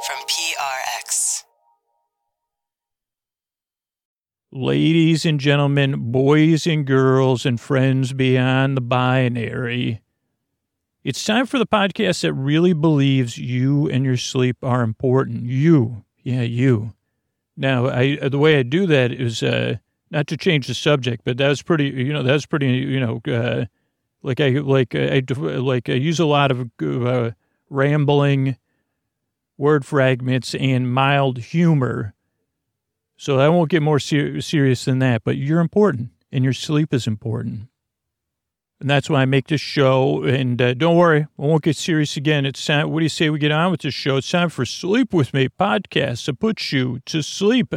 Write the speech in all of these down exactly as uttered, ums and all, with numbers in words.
from P R X. Ladies and gentlemen, boys and girls, and friends beyond the binary, it's time for the podcast that really believes you and your sleep are important. You. Yeah, you. Now, I the way I do that is uh, not to change the subject, but that was pretty, you know, that was pretty, you know, uh, like I like I like I use a lot of uh, rambling word fragments and mild humor. So I won't get more ser- serious than that, but you're important, and your sleep is important. And that's why I make this show, and uh, don't worry, I won't get serious again. It's time, what do you say we get on with this show? It's time for Sleep With Me podcast to put you to sleep.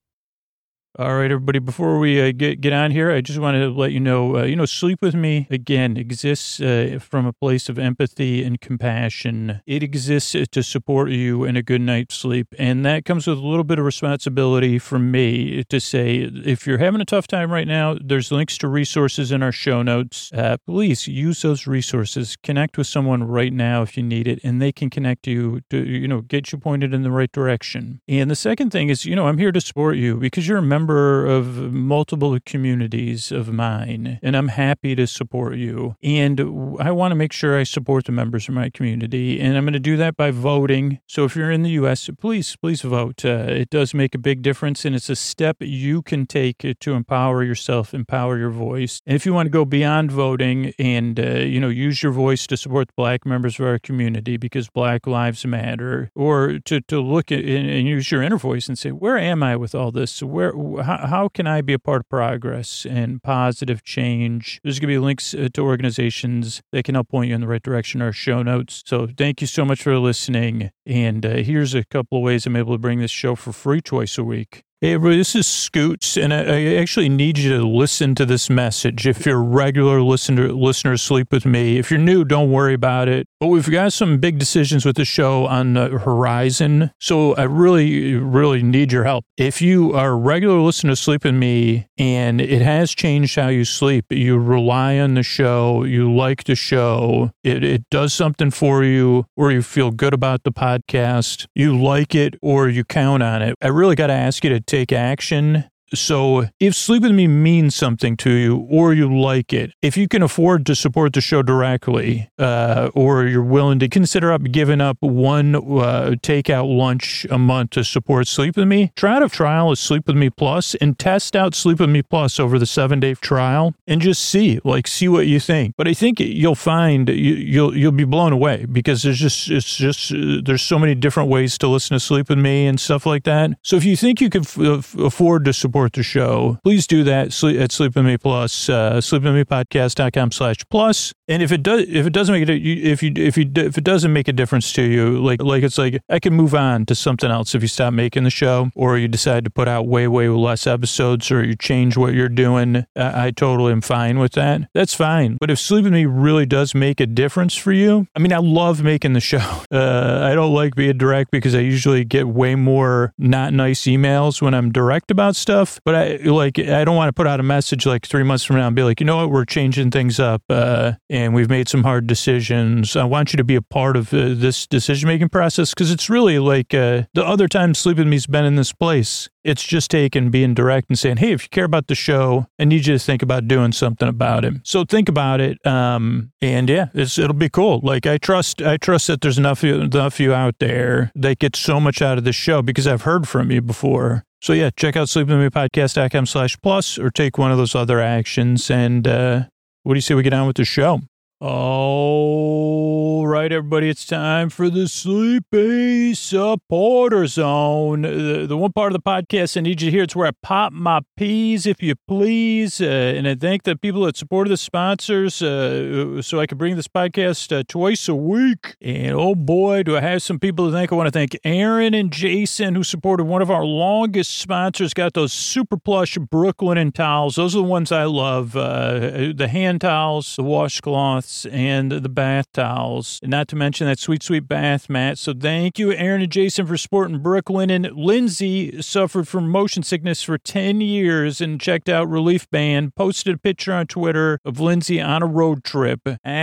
All right, everybody, before we uh, get get on here, I just want to let you know, uh, you know, Sleep With Me, again, exists uh, from a place of empathy and compassion. It exists to support you in a good night's sleep, and that comes with a little bit of responsibility from me to say, if you're having a tough time right now, there's links to resources in our show notes. Uh, please use those resources. Connect with someone right now if you need it, and they can connect you to, you know, get you pointed in the right direction. And the second thing is, you know, I'm here to support you because you're a member of multiple communities of mine, and I'm happy to support you. And I want to make sure I support the members of my community, and I'm going to do that by voting. So if you're in the U S, please, please vote. Uh, it does make a big difference, and it's a step you can take to empower yourself, empower your voice. And if you want to go beyond voting and, uh, you know, use your voice to support the Black members of our community because Black lives matter, or to, to look at and, and use your inner voice and say, where am I with all this? Where How, how can I be a part of progress and positive change? There's going to be links uh, to organizations that can help point you in the right direction, our show notes. So thank you so much for listening. And uh, here's a couple of ways I'm able to bring this show for free twice a week. Hey, everybody, this is Scoots, and I, I actually need you to listen to this message. If you're a regular listener, listener, Sleep With Me. If you're new, don't worry about it. But we've got some big decisions with the show on the horizon, so I really, really need your help. If you are a regular listener to Sleep With Me, and it has changed how you sleep, you rely on the show, you like the show, it, it does something for you, or you feel good about the podcast, you like it, or you count on it, I really got to ask you to take action. So if Sleep With Me means something to you, or you like it, if you can afford to support the show directly, uh, or you're willing to consider up giving up one uh, takeout lunch a month to support Sleep With Me, try out a trial of Sleep With Me Plus and test out Sleep With Me Plus over the seven-day trial and just see, like, see what you think. But I think you'll find you, you'll you'll be blown away because there's just it's just uh, there's so many different ways to listen to Sleep With Me and stuff like that. So if you think you could f- afford to support the show, please do that at Sleep With Me Plus, uh, sleepwithmepodcast.com slash plus. And if it does, if it doesn't make it, if you, if you, if it doesn't make a difference to you, like, like it's like, I can move on to something else if you stop making the show, or you decide to put out way, way less episodes, or you change what you're doing. I, I totally am fine with that. That's fine. But if Sleep With Me really does make a difference for you, I mean, I love making the show. Uh, I don't like being direct because I usually get way more not nice emails when I'm direct about stuff. But I like, I don't want to put out a message like three months from now and be like, you know what, we're changing things up, uh, and we've made some hard decisions. I want you to be a part of uh, this decision-making process, because it's really like uh, the other time Sleep With Me's been in this place. It's just taking being direct and saying, hey, if you care about the show, I need you to think about doing something about it. So think about it. Um, and yeah, it's, it'll be cool. Like, I trust, I trust that there's enough, enough of you out there that get so much out of this show because I've heard from you before. So yeah, check out sleepwithmepodcast.com slash plus, or take one of those other actions. And uh, what do you say we get on with the show? All right, everybody, it's time for the Sleepy Supporter Zone. The, the one part of the podcast I need you to hear, it's where I pop my peas, if you please. Uh, and I thank the people that supported the sponsors uh, so I can bring this podcast uh, twice a week. And oh boy, do I have some people to thank. I want to thank Aaron and Jason, who supported one of our longest sponsors, got those super plush Brooklinen towels. Those are the ones I love. Uh, the hand towels, the washcloths, and the bath towels. and not to mention that sweet, sweet bath mat. So thank you, Aaron and Jason, for sporting Brooklyn. And Lindsay suffered from motion sickness for ten years and checked out Relief Band, posted a picture on Twitter of Lindsay on a road trip.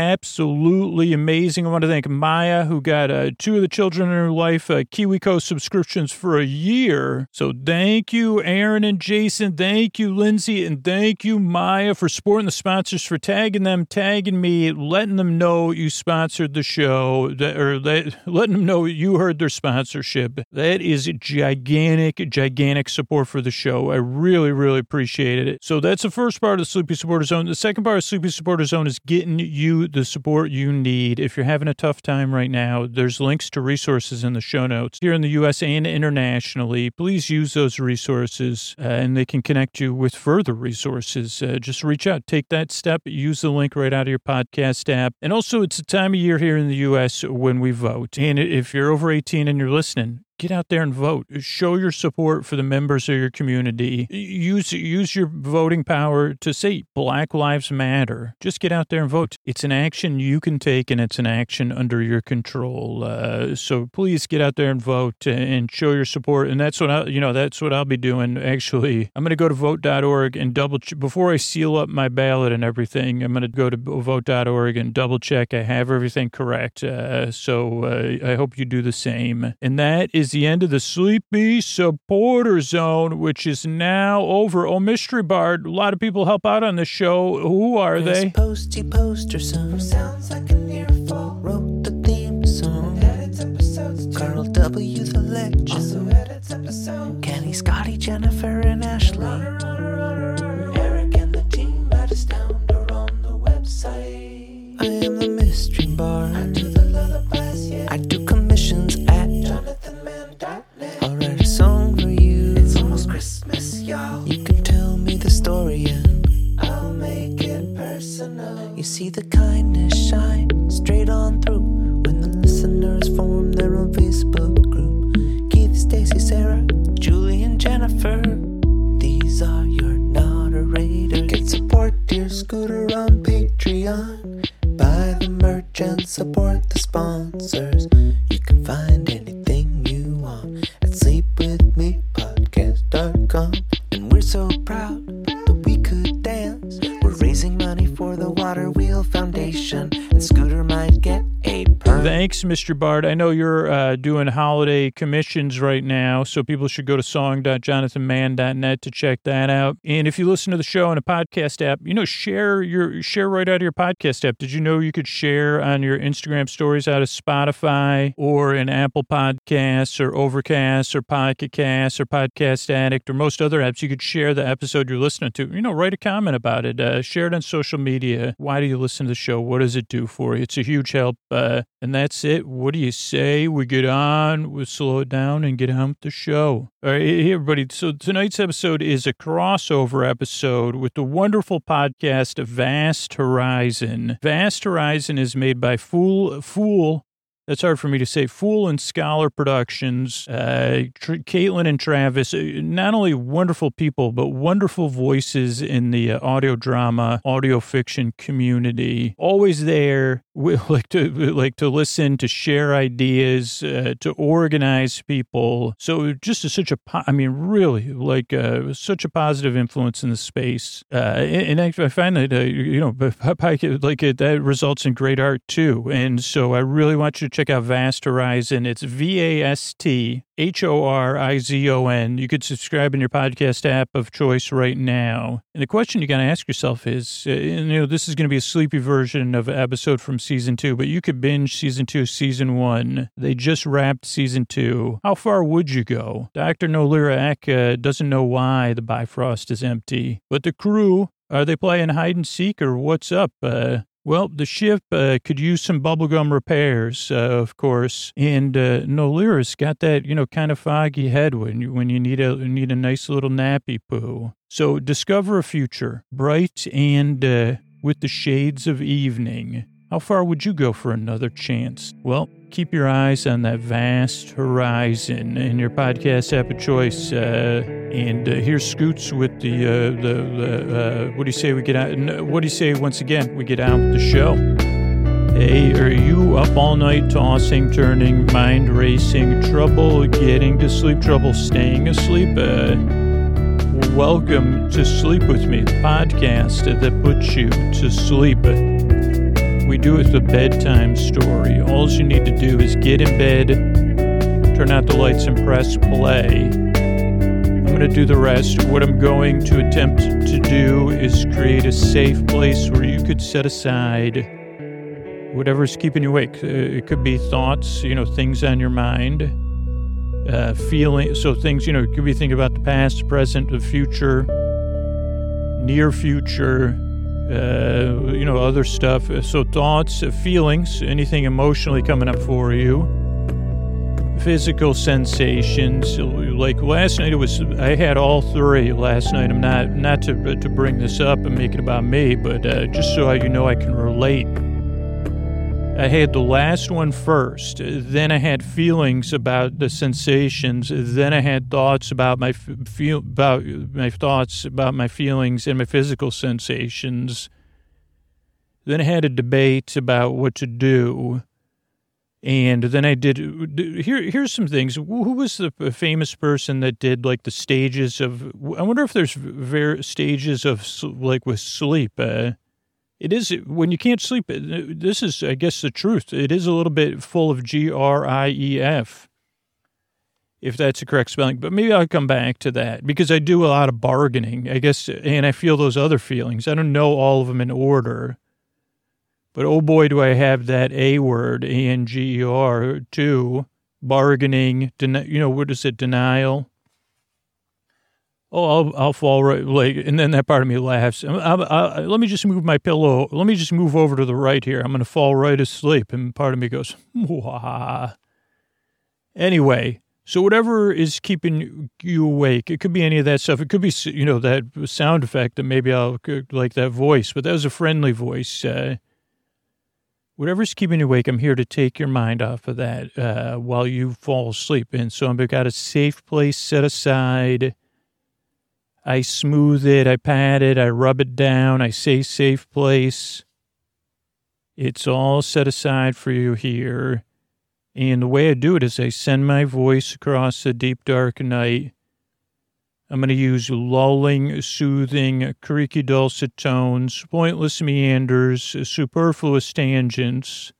Absolutely amazing. I want to thank Maya, who got uh, two of the children in her life uh, KiwiCo subscriptions for a year. So thank you, Aaron and Jason. Thank you, Lindsay. And thank you, Maya, for supporting the sponsors, for tagging them, tagging me, letting them know you sponsored the show, that, or let, letting them know you heard their sponsorship. That is gigantic, gigantic support for the show. I really, really appreciate it. So that's the first part of the Sleepy Supporter Zone. The second part of Sleepy Supporter Zone is getting you the support you need. If you're having a tough time right now, there's links to resources in the show notes here in the U S and internationally. Please use those resources, uh, and they can connect you with further resources. Uh, just reach out, take that step, use the link right out of your podcast app. And also, it's a time of year here in the U S when we vote. And if you're over eighteen and you're listening, get out there and vote. Show your support for the members of your community. Use use your voting power to say Black Lives Matter. Just get out there and vote. It's an action you can take, and it's an action under your control. Uh, so please get out there and vote and show your support. And that's what I, you know, that's what I'll be doing. Actually, I'm going to go to vote dot org and double ch- before I seal up my ballot and everything. I'm going to go to vote dot org and double check I have everything correct. Uh, so uh, I hope you do the same. And that is the end of the Sleepy Supporter Zone, which is now over. Oh, Mystery Bard, a lot of people help out on the show. Who are this they? Posty poster song sounds like an earful. Wrote the theme song. Edits episodes. Carl W. the legend. Also edits episodes. Kenny, Scotty, Jennifer, and Ashley. Runner, runner, runner. Eric and the team at Astound are on the website. I am the Mystery Bard. I do the lullabies, yeah. I do commissions at Jonathan Man dot net. I'll write a song for you. It's almost Christmas, y'all. You can tell me the story and I'll make it personal. You see the kindness shine straight on through when the listeners form their own Facebook group. Keith, Stacy, Sarah, Julie, and Jennifer. These are your moderators. Get support dear Scooter on Patreon. Buy the merch and support the sponsors. You can find anything you want at sleep with me podcast dot com. And we're so proud that we could dance. We're raising money for the Water Wheel Foundation, and Scooter might get a perm. Thanks, Mister Bard. I know you're uh, doing holiday commissions right now, so people should go to song dot jonathan man dot net to check that out. And if you listen to the show on a podcast app, you know, share your share right out of your podcast app. Did you know you could share on your Instagram stories out of Spotify or an Apple Podcasts or Overcast or Pocket Cast or Podcast Addict or most other apps? You could share the episode you're listening to. You know, write a comment about it. Uh, share it on social media. Why do you listen to the show? What does it do for you? It's a huge help. Uh, and that's it. What do you say? We get on, we slow it down and get on with the show. All right, hey, everybody. So tonight's episode is a crossover episode with the wonderful podcast Vast Horizon. Vast Horizon is made by Fool, Fool, that's hard for me to say, Fool and Scholar Productions. Uh, Tr- Caitlin and Travis, uh, not only wonderful people, but wonderful voices in the uh, audio drama, audio fiction community. Always there, we like to like to listen, to share ideas, uh, to organize people. So just a, such a, po- I mean, really, like uh, such a positive influence in the space. Uh, and, and I, I find that, uh, you know, like it, that results in great art too. And so I really want you to check out Vast Horizon. It's V A S T H O R I Z O N. You could subscribe in your podcast app of choice right now. And the question you got to ask yourself is, uh, you know, this is going to be a sleepy version of an episode from season two, but you could binge season two, season one. They just wrapped season two. How far would you go? Doctor Nolira uh, doesn't know why the Bifrost is empty, but the crew, are they playing hide and seek or what's up? Uh, Well, the ship uh, could use some bubblegum repairs, uh, of course, and uh, Nolira's got that, you know, kind of foggy head when you, when you need a need a nice little nappy poo. So discover a future, bright and uh, with the shades of evening. How far would you go for another chance? Well, keep your eyes on that vast horizon in your podcast app of choice. Uh, and uh, here's Scoots with the, uh, the, the uh, what do you say we get out? What do you say once again we get out with the show? Hey, are you up all night tossing, turning, mind racing, trouble getting to sleep, trouble staying asleep? Uh, welcome to Sleep With Me, the podcast that puts you to sleep. We do it with a bedtime story. All you need to do is get in bed, turn out the lights and press play. I'm going to do the rest. What I'm going to attempt to do is create a safe place where you could set aside whatever's keeping you awake. Uh, it could be thoughts, you know, things on your mind, uh, feeling. So things, you know, you could be thinking about the past, present, the future, near future, uh, you know, other stuff. So thoughts, feelings, anything emotionally coming up for you, physical sensations. Like last night, it was, I had all three last night. I'm not, not to, to bring this up and make it about me, but uh, just so you know I can relate. I had the last one first, then I had feelings about the sensations, then I had thoughts about my feel about my thoughts about my feelings and my physical sensations. Then I had a debate about what to do, and then I did. Here, here's some things. Who was the famous person that did like the stages of? I wonder if there's ver- stages of like with sleep. Uh, It is, when you can't sleep, this is, I guess, the truth. It is a little bit full of G R I E F, if that's the correct spelling. But maybe I'll come back to that, because I do a lot of bargaining, I guess, and I feel those other feelings. I don't know all of them in order. But oh boy, do I have that A word, A N G E R, too. Bargaining, den- you know, what is it, denial? Oh, I'll, I'll fall right, like, and then that part of me laughs. I, I, I, let me just move my pillow. Let me just move over to the right here. I'm going to fall right asleep. And part of me goes, wah. Anyway, so whatever is keeping you awake, it could be any of that stuff. It could be, you know, that sound effect that maybe I'll like that voice, but that was a friendly voice. Uh, whatever's keeping you awake, I'm here to take your mind off of that uh, while you fall asleep. And so I've got a safe place set aside. I smooth it, I pat it, I rub it down, I say safe place. It's all set aside for you here. And the way I do it is I send my voice across the deep, dark night. I'm going to use lulling, soothing, creaky, dulcet tones, pointless meanders, superfluous tangents,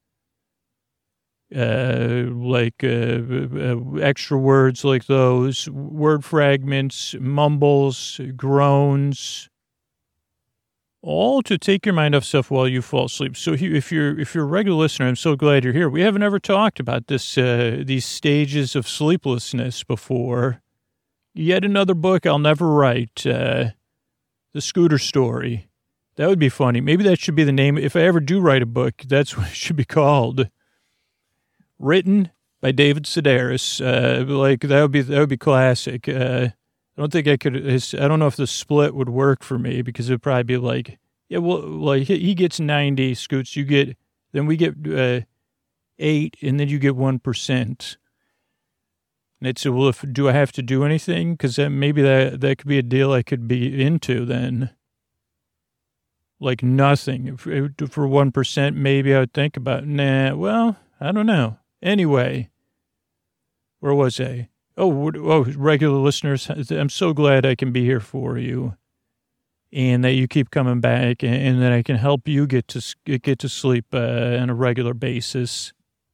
Uh, like uh, uh, extra words like those, word fragments, mumbles, groans, all to take your mind off stuff while you fall asleep. So if you're if you're a regular listener, I'm so glad you're here. We haven't ever talked about this uh, these stages of sleeplessness before. Yet another book I'll never write, uh, The Scooter Story. That would be funny. Maybe that should be the name. If I ever do write a book, that's what it should be called. Written by David Sedaris, uh, like that would be that would be classic. Uh, I don't think I could. I don't know if the split would work for me, because it'd probably be like, yeah, well, like he gets ninety, Scoots, you get, then we get uh, eight, and then you get one percent. And it's well, if do I have to do anything? Because maybe that that could be a deal I could be into then. Like nothing for, for one percent, maybe I would think about. Nah, well, I don't know. Anyway, where was I? Oh, oh, regular listeners, I'm so glad I can be here for you, and that you keep coming back, and, and that I can help you get to get to sleep uh, on a regular basis.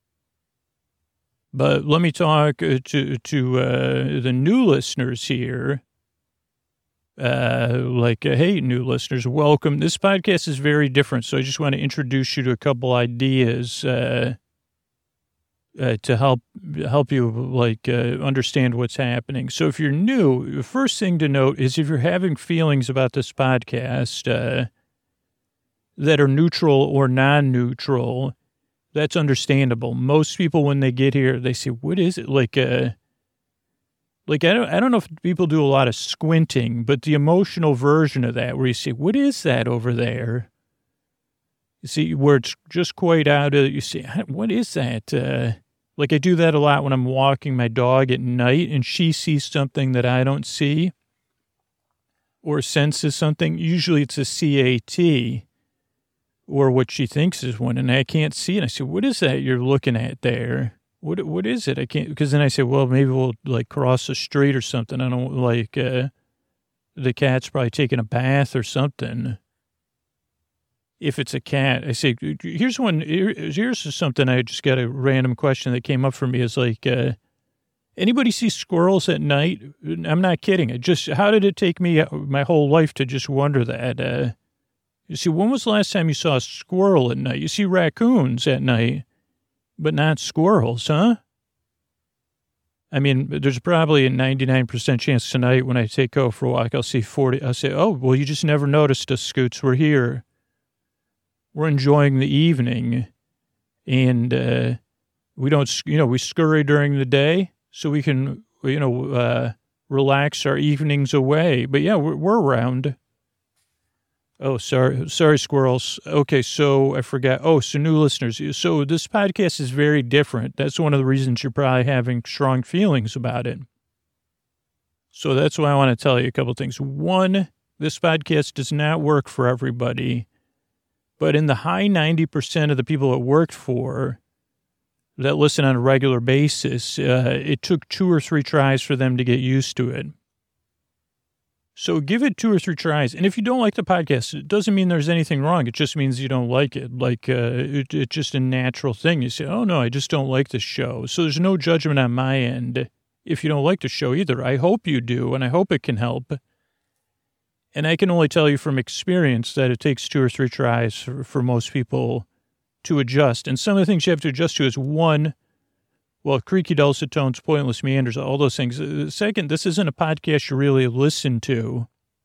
But let me talk to to uh, the new listeners here. Uh, like, uh, hey, new listeners, welcome. This podcast is very different, so I just want to introduce you to a couple ideas. Uh, Uh, to help help you like uh, understand what's happening. So if you're new, the first thing to note is if you're having feelings about this podcast uh, that are neutral or non-neutral, that's understandable. Most people, when they get here, they say, "What is it?" Like, uh, like I don't I don't know if people do a lot of squinting, but the emotional version of that, where you say, "What is that over there?" You see, where it's just quite out of, you see, what is that? Uh, like I do that a lot when I'm walking my dog at night and she sees something that I don't see or senses something. Usually it's a C A T, or what she thinks is one, and I can't see it. I said, what is that you're looking at there? What What is it? I can't, because then I said, well, maybe we'll, like, cross the street or something. I don't, like, uh, the cat's probably taking a bath or something. If it's a cat, I say, here's one, here's something, I just got a random question that came up for me, is like, uh, anybody see squirrels at night? I'm not kidding. I just, how did it take me my whole life to just wonder that? Uh, you see, when was the last time you saw a squirrel at night? You see raccoons at night, but not squirrels, huh? I mean, there's probably a ninety-nine percent chance tonight when I take over for a walk, I'll see forty, I'll say, oh, well, you just never noticed us, Scoots, we're here. We're enjoying the evening, and uh, we don't, you know, we scurry during the day so we can, you know, uh, relax our evenings away. But yeah, we're, we're around. Oh, sorry, sorry, squirrels. Okay, so I forgot. Oh, so new listeners. So this podcast is very different. That's one of the reasons you're probably having strong feelings about it. So that's why I want to tell you a couple things. One, this podcast does not work for everybody. But in the high ninety percent of the people it worked for that listen on a regular basis, uh, it took two or three tries for them to get used to it. So give it two or three tries. And if you don't like the podcast, it doesn't mean there's anything wrong. It just means you don't like it. Like, uh, it, it's just a natural thing. You say, oh, no, I just don't like this show. So there's no judgment on my end if you don't like the show either. I hope you do, and I hope it can help. And I can only tell you from experience that it takes two or three tries for, for most people to adjust. And some of the things you have to adjust to is, one, well, creaky dulcet tones, pointless meanders, all those things. Second, this isn't a podcast you really listen to.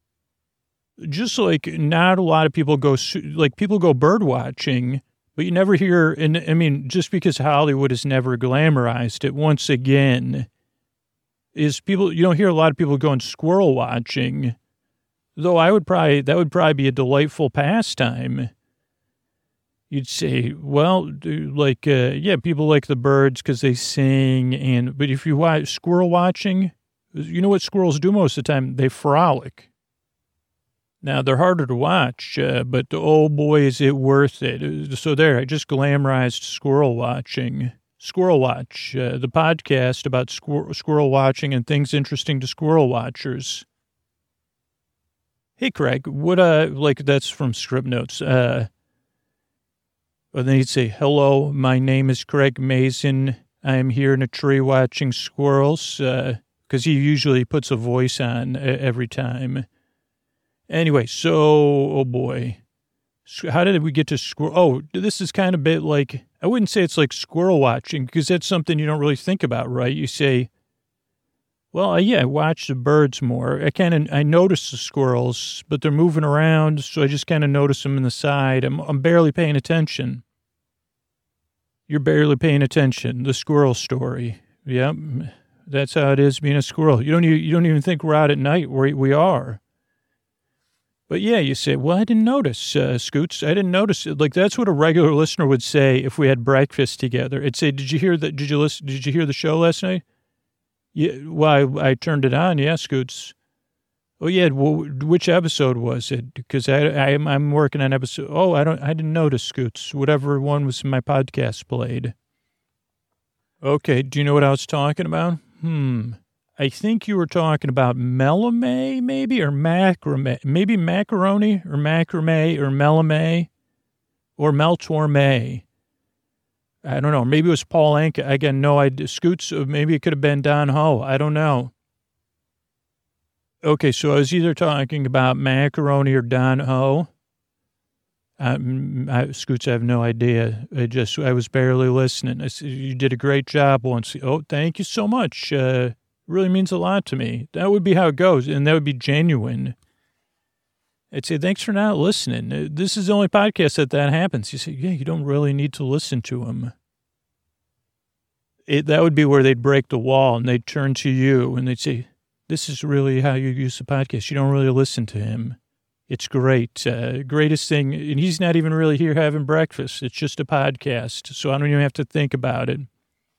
Just like not a lot of people go, like people go bird watching, but you never hear, and I mean, just because Hollywood has never glamorized it, once again, is people, you don't hear a lot of people going squirrel watching. Though I would probably, that would probably be a delightful pastime. You'd say, well, like, uh, yeah, people like the birds because they sing. And, but if you watch squirrel watching, you know what squirrels do most of the time? They frolic. Now, they're harder to watch, uh, but oh boy, is it worth it. So there, I just glamorized squirrel watching. Squirrel Watch, uh, the podcast about squir- squirrel watching and things interesting to squirrel watchers. Hey, Craig, what, uh, like, that's from Script Notes. Uh, and then he'd say, hello, my name is Craig Mazin. I am here in a tree watching squirrels, uh, because he usually puts a voice on every time. Anyway, so, oh boy. How did we get to squirrel? Oh, this is kind of a bit like, I wouldn't say it's like squirrel watching, because that's something you don't really think about, right? You say, well, yeah, I watch the birds more. I kind of, I notice the squirrels, but they're moving around, so I just kind of notice them in the side. I'm, I'm barely paying attention. You're barely paying attention. The squirrel story. Yep, that's how it is being a squirrel. You don't, you, you don't even think we're out at night. We we are. But yeah, you say, well, I didn't notice, uh, Scoots. I didn't notice it. Like, that's what a regular listener would say if we had breakfast together. It'd say, did you hear that? Did you listen? Did you hear the show last night? Yeah, well, I, I turned it on. Yeah, Scoots. Oh yeah, well, which episode was it? Because I, I I'm working on episode. Oh, I don't. I didn't notice, Scoots. Whatever one was in my podcast played. Okay, do you know what I was talking about? Hmm. I think you were talking about Melame, maybe, or macrame. Maybe macaroni, or macrame, or Melame, or Meltorme. I don't know. Maybe it was Paul Anka. I got no idea. Scoots, maybe it could have been Don Ho. I don't know. Okay, so I was either talking about macaroni or Don Ho. I, I, Scoots, I have no idea. I just, I was barely listening. I said, you did a great job once. Oh, thank you so much. Uh, really means a lot to me. That would be how it goes, and that would be genuine. I'd say, thanks for not listening. This is the only podcast that that happens. You say, yeah, you don't really need to listen to them. It, that would be where they'd break the wall, and they'd turn to you, and they'd say, this is really how you use the podcast. You don't really listen to him. It's great. Uh, greatest thing, and he's not even really here having breakfast. It's just a podcast, so I don't even have to think about it.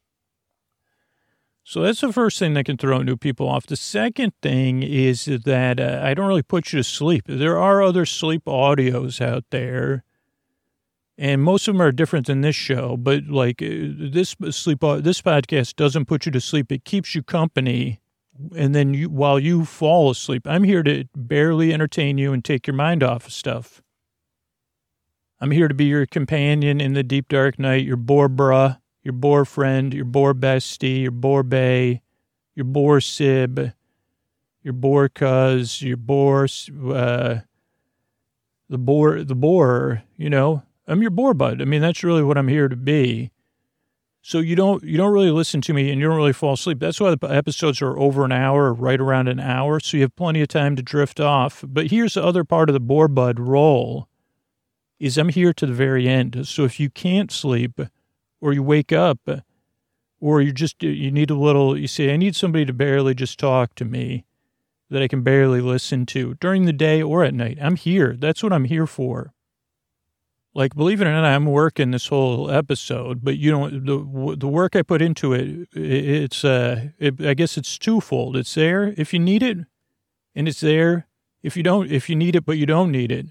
So that's the first thing that can throw new people off. The second thing is that uh, I don't really put you to sleep. There are other sleep audios out there. And most of them are different than this show, but like this sleep, this podcast doesn't put you to sleep. It keeps you company. And then you, while you fall asleep, I'm here to barely entertain you and take your mind off of stuff. I'm here to be your companion in the deep, dark night, your bore bruh, your bore friend, your bore bestie, your bore bae, your bore sib, your bore cuz, your bore, uh, the bore, the borer, you know. I'm your bore bud. I mean, that's really what I'm here to be. So you don't you don't really listen to me and you don't really fall asleep. That's why the episodes are over an hour or right around an hour, so you have plenty of time to drift off. But here's the other part of the bore bud role, is I'm here to the very end. So if you can't sleep or you wake up or you just you need a little, you say, I need somebody to barely just talk to me that I can barely listen to during the day or at night, I'm here. That's what I'm here for. Like, believe it or not, I'm working this whole episode, but you know, the the work I put into it, it's, uh, it, I guess it's twofold. It's there if you need it, and it's there if you don't, if you need it, but you don't need it.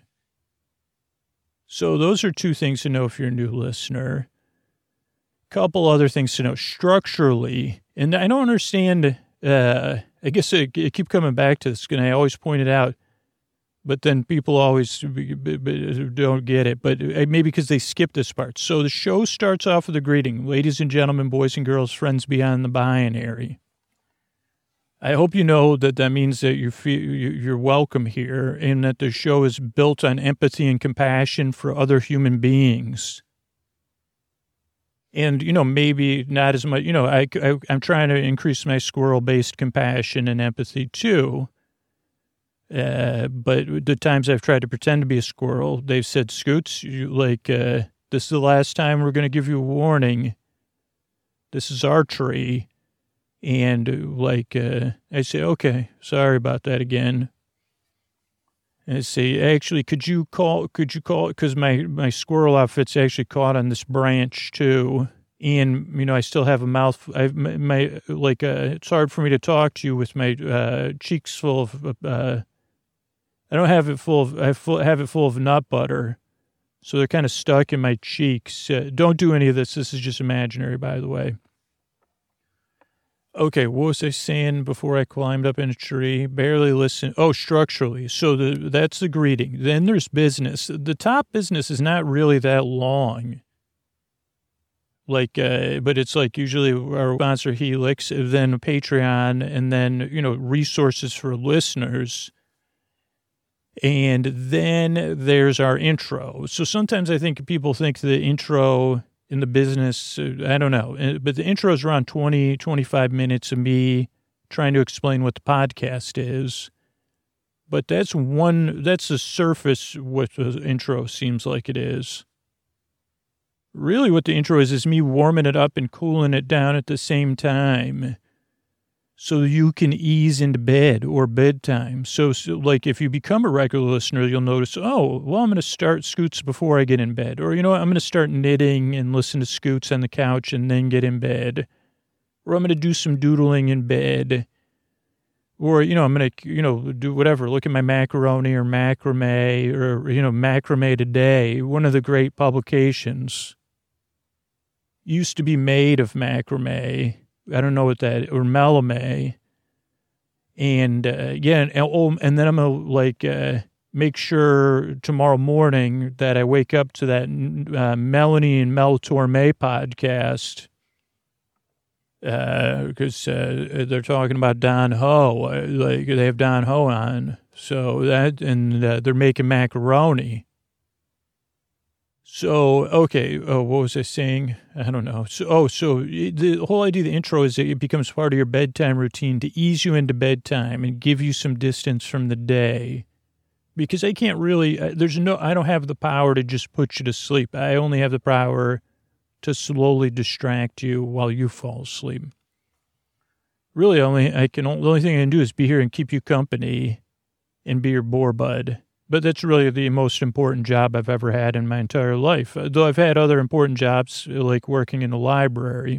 So those are two things to know if you're a new listener. Couple other things to know structurally, and I don't understand, uh, I guess I, I keep coming back to this, and I always point it out. But then people always don't get it, but maybe because they skip this part. So the show starts off with a greeting. Ladies and gentlemen, boys and girls, friends beyond the binary. I hope you know that that means that you feel you're welcome here and that the show is built on empathy and compassion for other human beings. And, you know, maybe not as much, you know, I, I, I'm trying to increase my squirrel-based compassion and empathy too. Uh, but the times I've tried to pretend to be a squirrel, they've said, Scoots, you, like, uh, this is the last time we're going to give you a warning. This is our tree. And, like, uh, I say, okay, sorry about that again. And I say, actually, could you call, could you call, because my, my squirrel outfit's actually caught on this branch, too. And, you know, I still have a mouth, I my, my like, uh, it's hard for me to talk to you with my uh, cheeks full of, uh, I don't have it full of, I full, have it full of nut butter. So they're kind of stuck in my cheeks. Uh, don't do any of this. This is just imaginary, by the way. Okay, what was I saying before I climbed up in a tree? Barely listen. Oh, structurally. So the, that's the greeting. Then there's business. The top business is not really that long. Like, uh, but it's like usually our sponsor Helix, then Patreon, and then, you know, resources for listeners. And then there's our intro. So sometimes I think people think the intro in the business, I don't know, but the intro is around twenty, twenty-five minutes of me trying to explain what the podcast is. But that's one, that's the surface what the intro seems like it is. Really what the intro is, is me warming it up and cooling it down at the same time so you can ease into bed or bedtime. So, so like if you become a regular listener, you'll notice, oh, well, I'm going to start Scoots before I get in bed. Or, you know what, I'm going to start knitting and listen to Scoots on the couch and then get in bed. Or I'm going to do some doodling in bed. Or, you know, I'm going to, you know, do whatever, look at my macaroni or macrame or, you know, Macrame Today, one of the great publications. Used to be made of macrame. I don't know what that, or melamé. And, uh, yeah, and, oh, and then I'm going to, like, uh, make sure tomorrow morning that I wake up to that uh, Melanie and Mel Torme podcast because uh, uh, they're talking about Don Ho. Uh, like, they have Don Ho on. So that, and uh, they're making macaroni. So, okay, oh, what was I saying? I don't know. So, oh, so the whole idea of the intro is that it becomes part of your bedtime routine to ease you into bedtime and give you some distance from the day. Because I can't really, there's no, I don't have the power to just put you to sleep. I only have the power to slowly distract you while you fall asleep. Really, only I can, the only thing I can do is be here and keep you company and be your bore bud. But that's really the most important job I've ever had in my entire life. Though I've had other important jobs, like working in a library.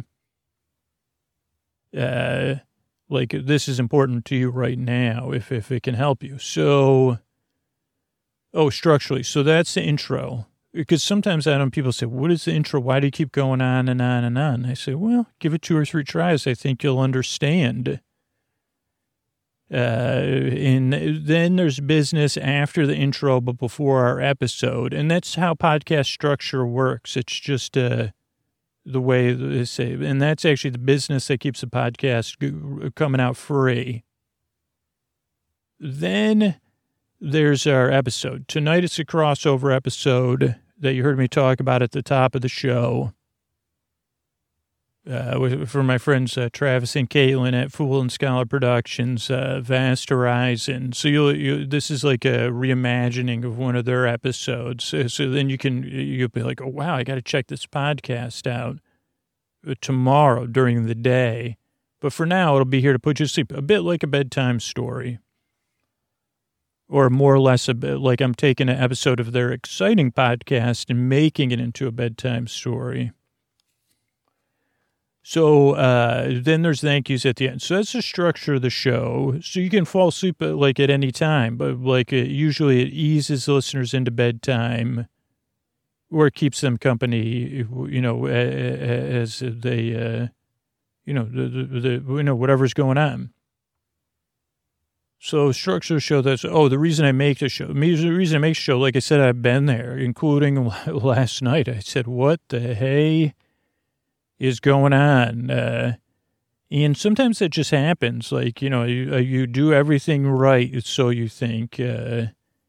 Uh, like, this is important to you right now, if, if it can help you. So, oh, structurally. So that's the intro. because sometimes I don't, people say, what is the intro? Why do you keep going on and on and on? I say, well, give it two or three tries. I think you'll understand. Uh, and then there's business after the intro, but before our episode. And that's how podcast structure works. It's just uh, the way they say, and that's actually the business that keeps the podcast coming out free. Then there's our episode. Tonight it's a crossover episode that you heard me talk about at the top of the show. Uh, for my friends uh, Travis and Caitlin at Fool and Scholar Productions, uh, Vast Horizon. So you'll, you, this is like a reimagining of one of their episodes. So, so then you can, you'll be like, oh, wow, I got to check this podcast out tomorrow during the day. But for now, it'll be here to put you to sleep, a bit like a bedtime story. Or more or less a bit like I'm taking an episode of their exciting podcast and making it into a bedtime story. So uh, then there's thank yous at the end. So that's the structure of the show. So you can fall asleep at, like at any time, but like it, usually it eases listeners into bedtime, or it keeps them company, you know, as they, uh, you know, the, the, the, you know, whatever's going on. So structure the show. That's oh, the reason I make the show. The reason I make the show, like I said, I've been there, including last night. I said, "What the hey is going on?" Uh, and sometimes it just happens. Like, you know, you, you do everything right, so you think, uh,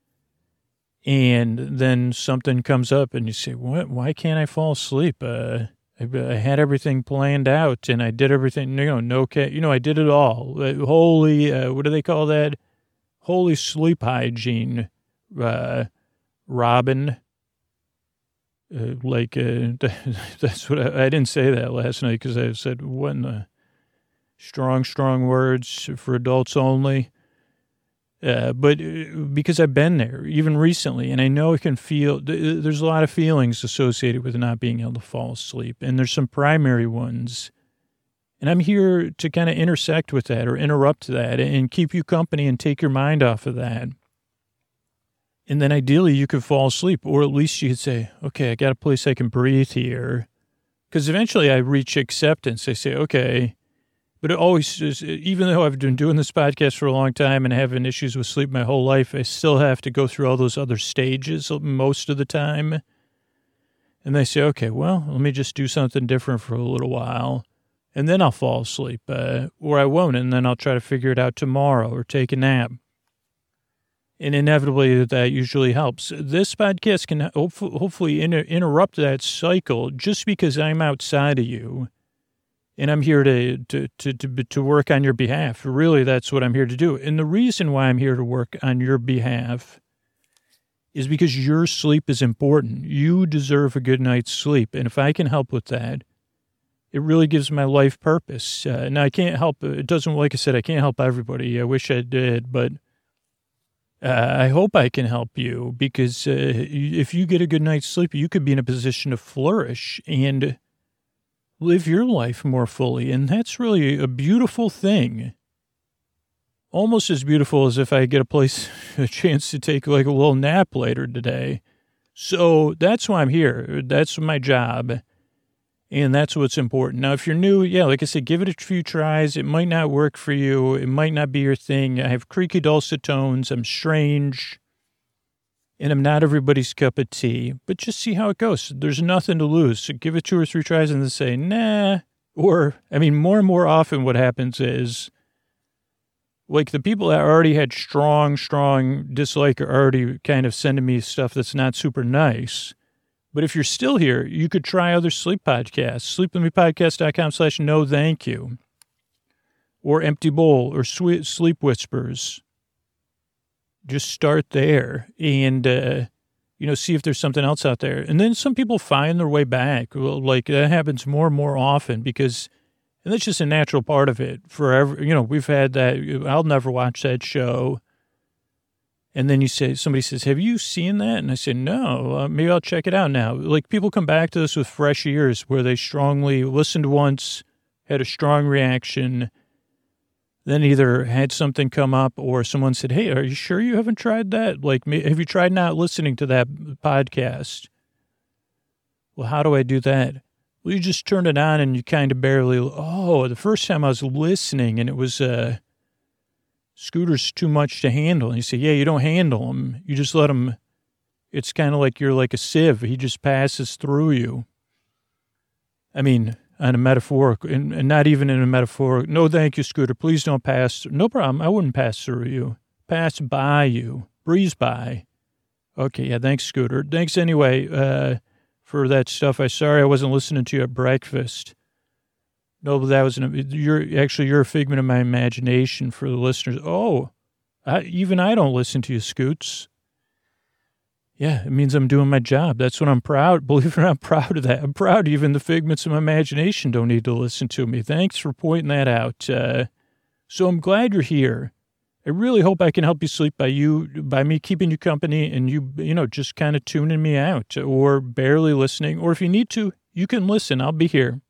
and then something comes up, and you say, "What? Why can't I fall asleep?" Uh, I, I had everything planned out, and I did everything. You know, no cat. You know, I did it all. Uh, holy, uh, what do they call that? Holy sleep hygiene, uh, Robin. Uh, like, uh, that's what I, I didn't say that last night because I said, what in the strong, strong words for adults only. Uh, but because I've been there even recently, and I know I can feel, there's a lot of feelings associated with not being able to fall asleep. And there's some primary ones. And I'm here to kind of intersect with that or interrupt that and keep you company and take your mind off of that. And then ideally you could fall asleep, or at least you could say, okay, I got a place I can breathe here. Because eventually I reach acceptance. I say, okay, but it always is, even though I've been doing this podcast for a long time and having issues with sleep my whole life, I still have to go through all those other stages most of the time. And they say, okay, well, let me just do something different for a little while. And then I'll fall asleep, uh, or I won't. And then I'll try to figure it out tomorrow or take a nap. And inevitably, that usually helps. This podcast can hopefully inter- interrupt that cycle just because I'm outside of you. And I'm here to, to, to, to, to work on your behalf. Really, that's what I'm here to do. And the reason why I'm here to work on your behalf is because your sleep is important. You deserve a good night's sleep. And if I can help with that, it really gives my life purpose. Uh, now, I can't help, it doesn't, like I said, I can't help everybody. I wish I did, but uh, I hope I can help you because uh, if you get a good night's sleep, you could be in a position to flourish and live your life more fully. And that's really a beautiful thing. Almost as beautiful as if I get a place, a chance to take like a little nap later today. So that's why I'm here. That's my job. And that's what's important. Now, if you're new, yeah, like I said, give it a few tries. It might not work for you. It might not be your thing. I have creaky dulcet tones. I'm strange. And I'm not everybody's cup of tea. But just see how it goes. There's nothing to lose. So give it two or three tries and then say, nah. Or, I mean, more and more often what happens is, like the people that already had strong, strong dislike are already kind of sending me stuff that's not super nice. But if you're still here, you could try other sleep podcasts. sleepwithmepodcast.com slash no thank you. Or Empty Bowl or Sweet Sleep Whispers. Just start there and, uh, you know, see if there's something else out there. And then some people find their way back. Well, like that happens more and more often because, and that's just a natural part of it. Forever, you know, we've had that. I'll never watch that show. And then you say, somebody says, have you seen that? And I say, no, uh, maybe I'll check it out now. Like people come back to this with fresh ears where they strongly listened once, had a strong reaction, then either had something come up or someone said, hey, are you sure you haven't tried that? Like, have you tried not listening to that podcast? Well, how do I do that? Well, you just turn it on and you kind of barely, oh, the first time I was listening and it was, uh, Scooter's too much to handle. And you say, yeah, you don't handle him. You just let him, it's kind of like you're like a sieve. He just passes through you. I mean, on a metaphorical, and, and not even in a metaphor. No, thank you, Scooter. Please don't pass. No problem. I wouldn't pass through you. Pass by you. Breeze by. Okay, yeah, thanks, Scooter. Thanks anyway uh, for that stuff. I'm sorry I wasn't listening to you at breakfast. No, but that was, an, you're actually, you're a figment of my imagination for the listeners. Oh, I, even I don't listen to you, Scoots. Yeah, it means I'm doing my job. That's what I'm proud. Believe it or not, I'm proud of that. I'm proud even the figments of my imagination don't need to listen to me. Thanks for pointing that out. Uh, so I'm glad you're here. I really hope I can help you sleep by you, by me keeping you company and you, you know, just kind of tuning me out or barely listening. Or if you need to, you can listen. I'll be here.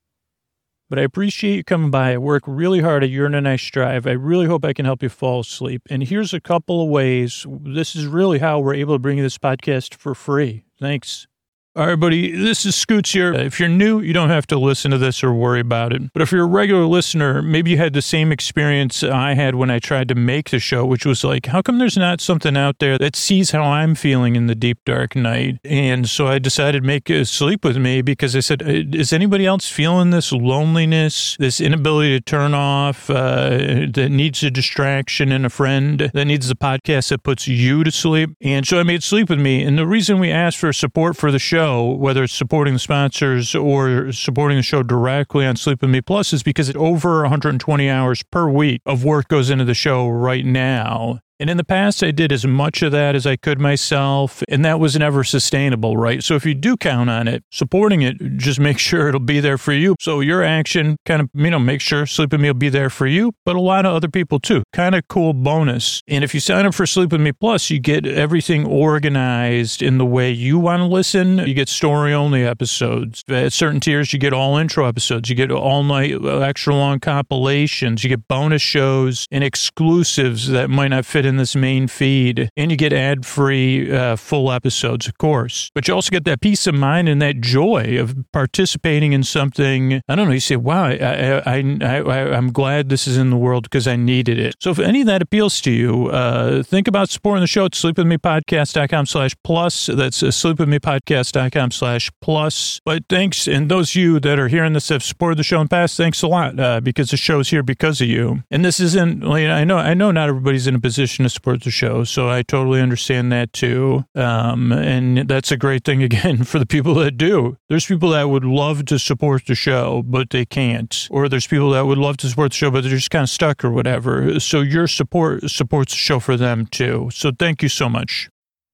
But I appreciate you coming by. I work really hard. A year and a nice drive. I really hope I can help you fall asleep. And here's a couple of ways. This is really how we're able to bring you this podcast for free. Thanks. All right, buddy, this is Scoots here. If you're new, you don't have to listen to this or worry about it. But if you're a regular listener, maybe you had the same experience I had when I tried to make the show, which was like, how come there's not something out there that sees how I'm feeling in the deep, dark night? And so I decided to make it Sleep With Me because I said, is anybody else feeling this loneliness, this inability to turn off, uh, that needs a distraction and a friend, that needs a podcast that puts you to sleep? And so I made Sleep With Me. And the reason we asked for support for the show, whether it's supporting the sponsors or supporting the show directly on Sleep With Me Plus, is because it over one hundred twenty hours per week of work goes into the show right now. And in the past, I did as much of that as I could myself, and that was never sustainable, right? So if you do count on it, supporting it, just make sure it'll be there for you. So your action kind of, you know, make sure Sleep With Me will be there for you, but a lot of other people too. Kind of cool bonus. And if you sign up for Sleep With Me Plus, you get everything organized in the way you want to listen. You get story-only episodes. At certain tiers, you get all intro episodes. You get all-night, extra-long compilations. You get bonus shows and exclusives that might not fit in this main feed, and you get ad-free uh, full episodes, of course. But you also get that peace of mind and that joy of participating in something. I don't know. You say, "Wow, I, I, I, I I'm glad this is in the world because I needed it." So if any of that appeals to you, uh, think about supporting the show at sleepwithmepodcast.com slash plus. That's uh, sleepwithmepodcast.com slash plus. But thanks, and those of you that are hearing this have supported the show in the past, thanks a lot uh, because the show's here because of you. And this isn't. Like, I know. I know not everybody's in a position to support the show, so I totally understand that too. Um, and that's a great thing, again, for the people that do. There's people that would love to support the show, but they can't. Or there's people that would love to support the show, but they're just kind of stuck or whatever. So your support supports the show for them too. So thank you so much.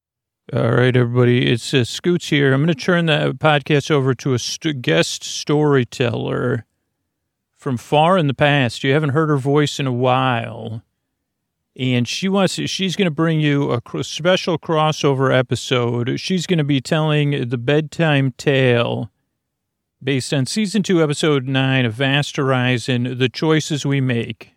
All right, everybody, it's uh, Scoots here. I'm going to turn the podcast over to a st- guest storyteller from far in the past. You haven't heard her voice in a while. And she wants, she's going to bring you a special crossover episode. She's going to be telling the bedtime tale based on season two, episode nine of Vast Horizon, The Choices We Make.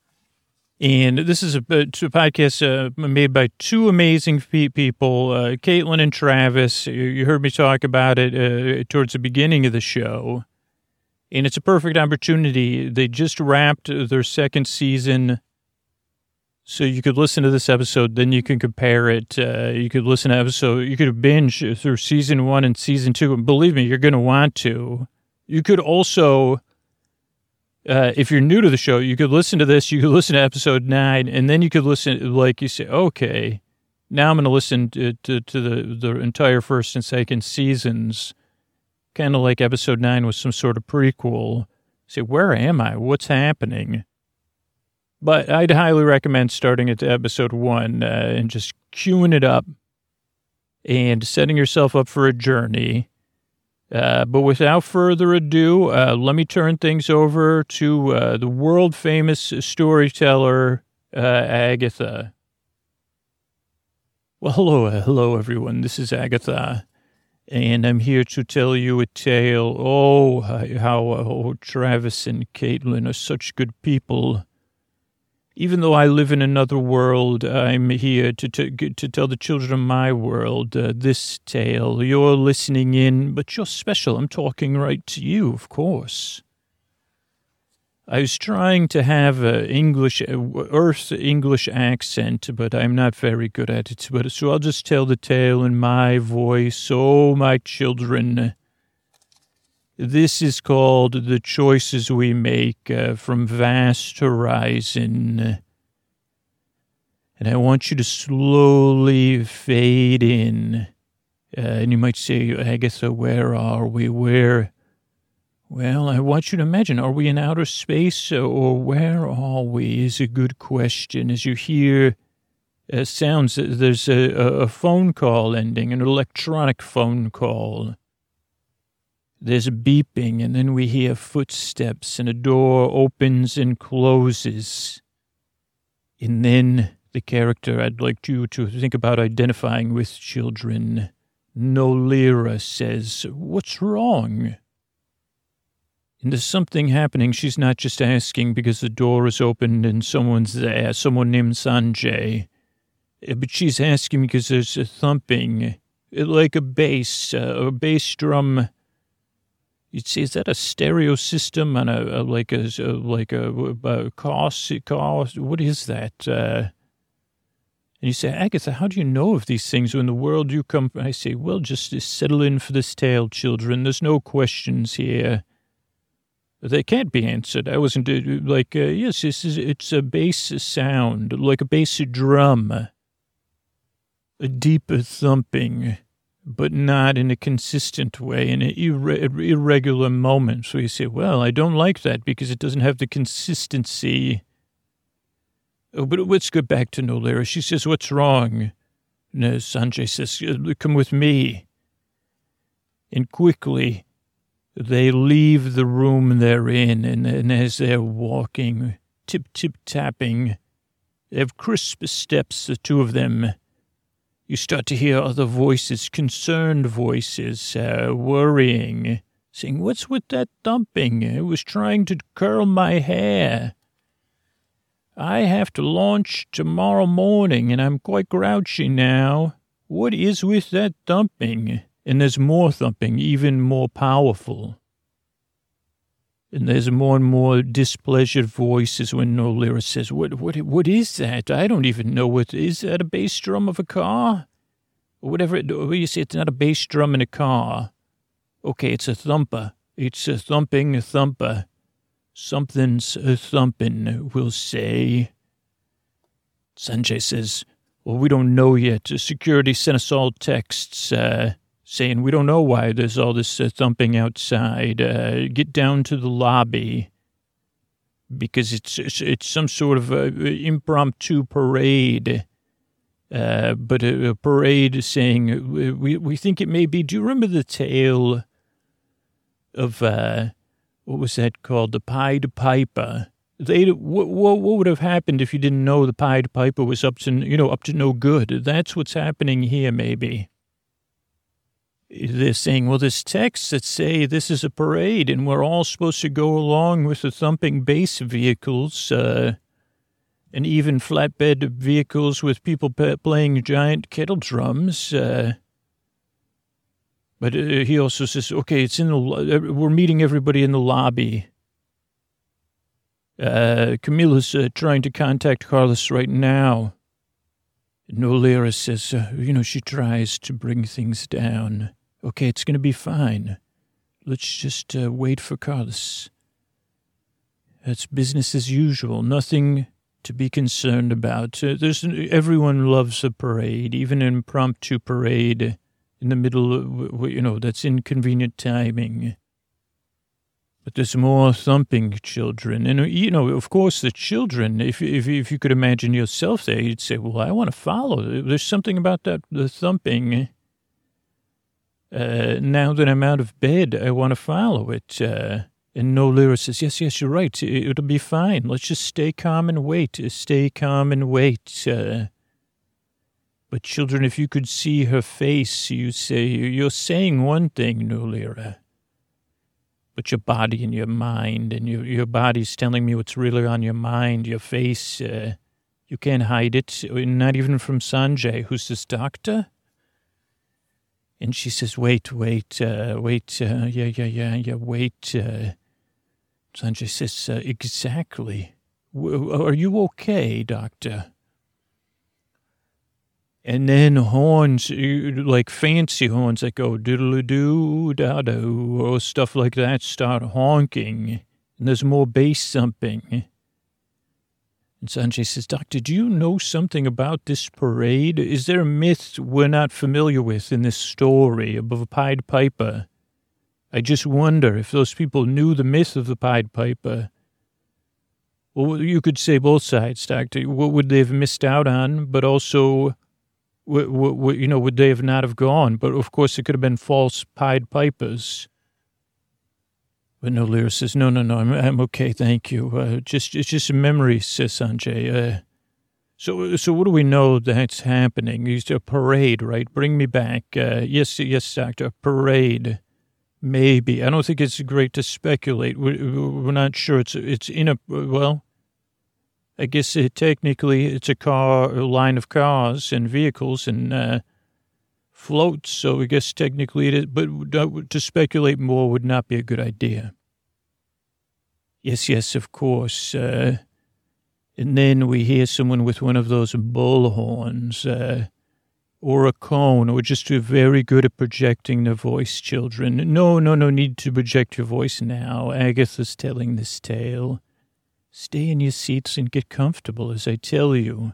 And this is a, a podcast uh, made by two amazing people, uh, Caitlin and Travis. You heard me talk about it uh, towards the beginning of the show. And it's a perfect opportunity. They just wrapped their second season. So you could listen to this episode, then you can compare it. Uh, you could listen to episode, you could binge through season one and season two. And believe me, you're going to want to. You could also, uh, if you're new to the show, you could listen to this. You could listen to episode nine, and then you could listen, like you say, okay, now I'm going to listen to, to, to the, the entire first and second seasons, kind of like episode nine was some sort of prequel. Say, where am I? What's happening? But I'd highly recommend starting at episode one uh, and just queuing it up and setting yourself up for a journey. Uh, but without further ado, uh, let me turn things over to uh, the world-famous storyteller, uh, Agatha. Well, hello, uh, hello, everyone. This is Agatha, and I'm here to tell you a tale. Oh, how oh, Travis and Caitlin are such good people. Even though I live in another world, I'm here to to, to tell the children of my world uh, this tale. You're listening in, but you're special. I'm talking right to you, of course. I was trying to have an English, Earth English accent, but I'm not very good at it. But so I'll just tell the tale in my voice. Oh, my children. This is called The Choices We Make uh, from Vast Horizon. And I want you to slowly fade in. Uh, and you might say, Agatha, where are we? Where? Well, I want you to imagine, are we in outer space or where are we is a good question. As you hear uh, sounds, there's a, a phone call ending, an electronic phone call. There's a beeping, and then we hear footsteps, and a door opens and closes. And then the character I'd like you to think about identifying with, children, Nolira, says, "What's wrong?" And there's something happening. She's not just asking because the door is opened and someone's there, someone named Sanjay. But she's asking because there's a thumping, like a bass, uh, a bass drum. You'd say, is that a stereo system on a, a like a, a like a, a car, car? What is that? Uh, and you say, Agatha, how do you know of these things when the world you come from? I say, well, just settle in for this tale, children. There's no questions here. They can't be answered. I wasn't like, uh, yes, this is, it's a bass sound, like a bass drum, a deeper thumping, but not in a consistent way, in irre- irregular moments. So you say, well, I don't like that because it doesn't have the consistency. Oh, but let's go back to Nolira. She says, what's wrong? And uh, Sanjay says, come with me. And quickly, they leave the room they're in, and, and as they're walking, tip-tip-tapping, they have crisp steps, the two of them. You start to hear other voices, concerned voices, uh, worrying, saying, what's with that thumping? It was trying to curl my hair. I have to launch tomorrow morning, and I'm quite grouchy now. What is with that thumping? And there's more thumping, even more powerful. And there's more and more displeasured voices when Nolira says, what, what, what is that? I don't even know what, is that a bass drum of a car? Or whatever, it, or you say it's not a bass drum in a car. Okay, it's a thumper. It's a thumping a thumper. Something's a thumping, we'll say. Sanjay says, well, we don't know yet. Security sent us all texts, uh, saying, we don't know why there's all this uh, thumping outside. Uh, get down to the lobby because it's it's, it's some sort of uh, impromptu parade. Uh, but a, a parade saying, we, we think it may be, do you remember the tale of, uh, what was that called? The Pied Piper. They, what, what, what would have happened if you didn't know the Pied Piper was up to, you know, up to no good? That's what's happening here, maybe. They're saying, well, there's texts that say this is a parade and we're all supposed to go along with the thumping bass vehicles, uh, and even flatbed vehicles with people pe- playing giant kettle drums. Uh, but uh, he also says, okay, it's in the, we're meeting everybody in the lobby. Uh, Camila's uh, trying to contact Carlos right now. Nolira says, uh, you know, she tries to bring things down. Okay, it's going to be fine. Let's just uh, wait for Carlos. It's business as usual. Nothing to be concerned about. Uh, there's everyone loves a parade, even an impromptu parade in the middle of, you know, that's inconvenient timing. But there's more thumping, children. And, you know, of course, the children, if, if, if you could imagine yourself there, you'd say, well, I want to follow. There's something about that, the thumping. Uh, now that I'm out of bed, I want to follow it. Uh, and Nolira says, yes, yes, you're right. It, it'll be fine. Let's just stay calm and wait. Stay calm and wait. Uh, but children, if you could see her face, you say, you're saying one thing, Nolira. but your body and your mind, and your, your body's telling me what's really on your mind, your face, uh, you can't hide it, not even from Sanjay, who's this doctor. And she says, wait, wait, uh, wait, uh, yeah, yeah, yeah, yeah, wait. Uh, Sanjay says, uh, exactly. W- are you okay, doctor? And then horns, like fancy horns that go doodle-doo, da-doo, or stuff like that start honking. And there's more bass thumping. And Sanjay says, Doctor, do you know something about this parade? Is there a myth we're not familiar with in this story of a Pied Piper? I just wonder if those people knew the myth of the Pied Piper. Well, you could say both sides, Doctor. What would they have missed out on? But also, what, what, you know, would they have not have gone? But, of course, it could have been false Pied Pipers. But no, Lyra says, no, no, no, I'm, I'm okay, thank you. Uh, just, it's just a memory, says Sanjay. Uh, so, so what do we know that's happening? It's a parade, right? Bring me back. Uh, yes, yes, Doctor, parade. Maybe. I don't think it's great to speculate. We're, we're not sure. It's, it's in a, well, I guess it, technically it's a car, a line of cars and vehicles and, uh, floats, so I guess technically it is, but to speculate more would not be a good idea. Yes, yes, of course. Uh, and then we hear someone with one of those bullhorns, uh, or a cone, or just very good at projecting their voice, children. No, no, no need to project your voice now. Agatha's telling this tale. Stay in your seats and get comfortable as I tell you.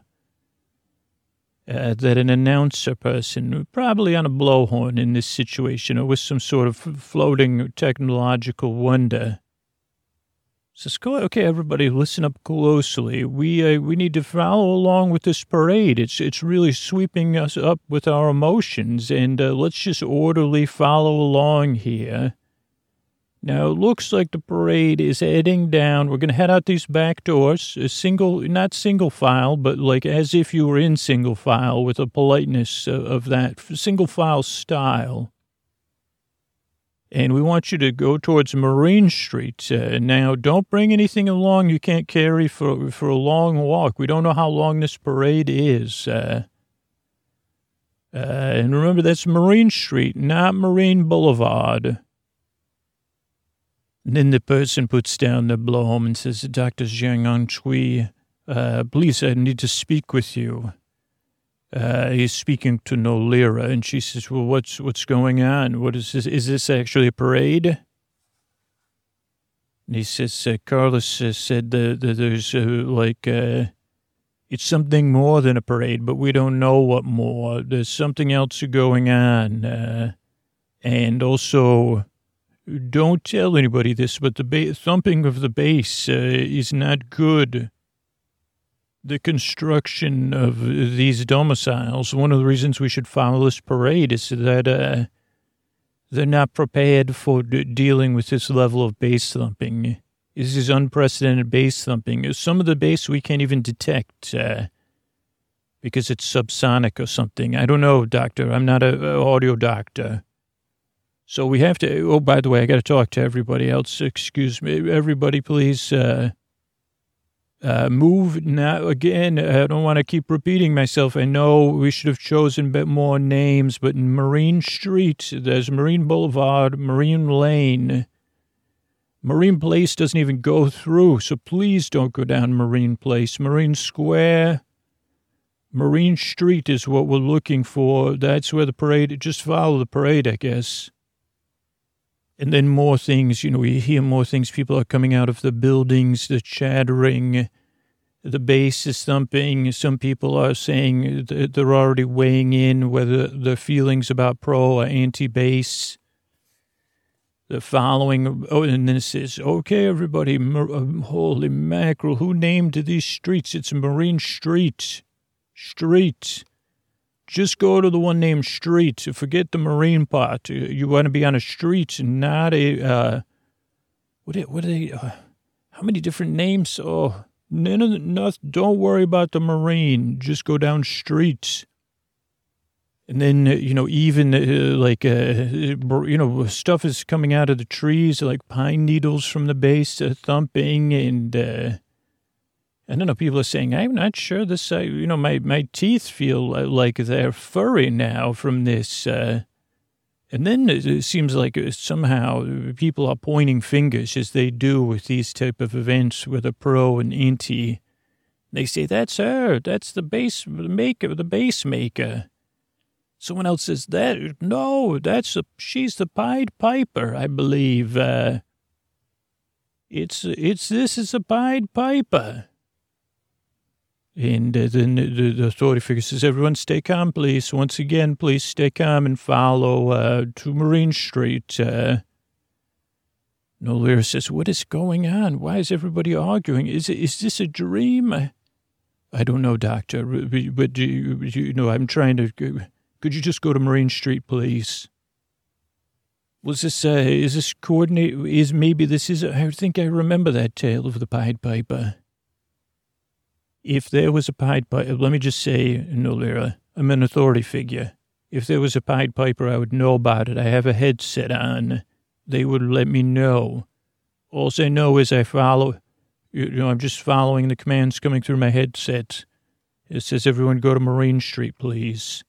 Uh, that an announcer person, probably on a blowhorn in this situation, or with some sort of floating technological wonder, says, okay, everybody, listen up closely. We uh, we need to follow along with this parade. It's it's really sweeping us up with our emotions, and uh, let's just orderly follow along here. Now, it looks like the parade is heading down. We're going to head out these back doors, a single, not single file, but like as if you were in single file with a politeness of, of that single file style. And we want you to go towards Marine Street. Uh, now, don't bring anything along you can't carry for, for a long walk. We don't know how long this parade is. Uh, uh, and remember, that's Marine Street, not Marine Boulevard. And then the person puts down the blowhorn and says, Doctor Zhang Chui, uh, please, I need to speak with you. Uh, he's speaking to Nolira, and she says, well, what's what's going on? What is this? Is this actually a parade? And he says, uh, Carlos uh, said that, that there's uh, like, uh, it's something more than a parade, but we don't know what more. There's something else going on. Uh, and also... Don't tell anybody this, but the ba- thumping of the bass uh, is not good. The construction of these domiciles, one of the reasons we should follow this parade is that uh, they're not prepared for d- dealing with this level of bass thumping. This is unprecedented bass thumping. Some of the bass we can't even detect uh, because it's subsonic or something. I don't know, doctor. I'm not an audio doctor. So we have to, oh, by the way, I got to talk to everybody else. Excuse me. Everybody, please uh, uh, move now. Again, I don't want to keep repeating myself. I know we should have chosen a bit more names, but in Marine Street, there's Marine Boulevard, Marine Lane. Marine Place doesn't even go through, so please don't go down Marine Place. Marine Square, Marine Street is what we're looking for. That's where the parade, just follow the parade, I guess. And then more things, you know, we hear more things. People are coming out of the buildings, the chattering, the bass is thumping. Some people are saying that they're already weighing in whether their feelings about pro or anti-bass. The following, oh, and then it says, okay, everybody, holy mackerel, who named these streets? It's Marine Street. Street. Just go to the one named Street. Forget the marine part. You want to be on a street and not a, uh, what are, what are they, uh, how many different names? Oh, none of the, no, don't worry about the marine. Just go down Street. And then, uh, you know, even uh, like, uh, you know, stuff is coming out of the trees, like pine needles from the base uh, thumping. And uh, I don't know, people are saying, I'm not sure this, uh, you know, my, my teeth feel like they're furry now from this. Uh, and then it seems like somehow people are pointing fingers as they do with these type of events with a pro and anti. They say, that's her. That's the base maker, the base maker. Someone else says, that, no, that's a, she's the Pied Piper, I believe. Uh, it's, it's, this is a Pied Piper. And uh, then the, the authority figure says, everyone stay calm, please. Once again, please stay calm and follow uh, to Marine Street. Uh, Nolira says, what is going on? Why is everybody arguing? Is it, is this a dream? I, I don't know, doctor, but, but you, you know, I'm trying to... Could you just go to Marine Street, please? Was this, uh, is this coordinate, is maybe this is, I think I remember that tale of the Pied Piper. If there was a Pied Piper, let me just say, Nolira, I'm an authority figure. If there was a Pied Piper, I would know about it. I have a headset on. They would let me know. All I know is I follow, you know, I'm just following the commands coming through my headset. It says, everyone go to Marine Street, please.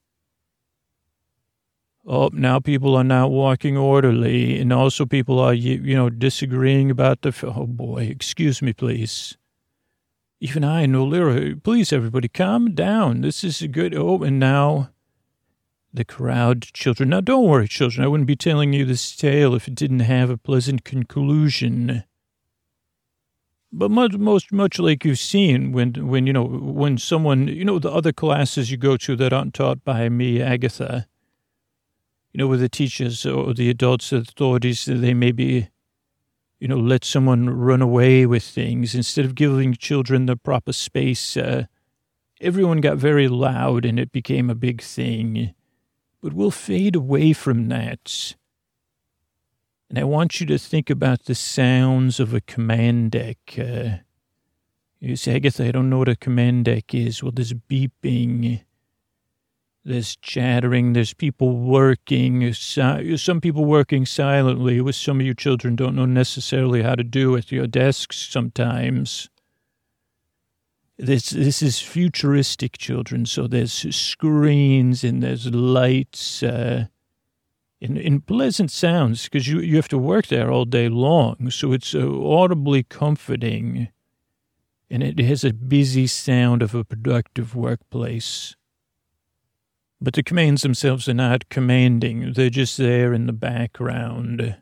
Oh, now people are not walking orderly, and also people are, you, you know, disagreeing about the, oh boy, excuse me, please. Even I, Nolira, please, everybody, calm down. This is a good, oh, and now the crowd, children. Now, don't worry, children, I wouldn't be telling you this tale if it didn't have a pleasant conclusion. But much, most much like you've seen when, when, you know, when someone, you know, the other classes you go to that aren't taught by me, Agatha, you know, with the teachers or the adults, the authorities, they maybe, you know, let someone run away with things instead of giving children the proper space. Uh, everyone got very loud and it became a big thing. But we'll fade away from that. And I want you to think about the sounds of a command deck. Uh, you say, Agatha, I don't know what a command deck is. Well, there's beeping. There's chattering, there's people working, some people working silently, which some of you children don't know necessarily how to do at your desks sometimes. This this is futuristic, children, so there's screens and there's lights uh, and, and pleasant sounds because you, you have to work there all day long, so it's uh, audibly comforting, and it has a busy sound of a productive workplace. But the commands themselves are not commanding. They're just there in the background.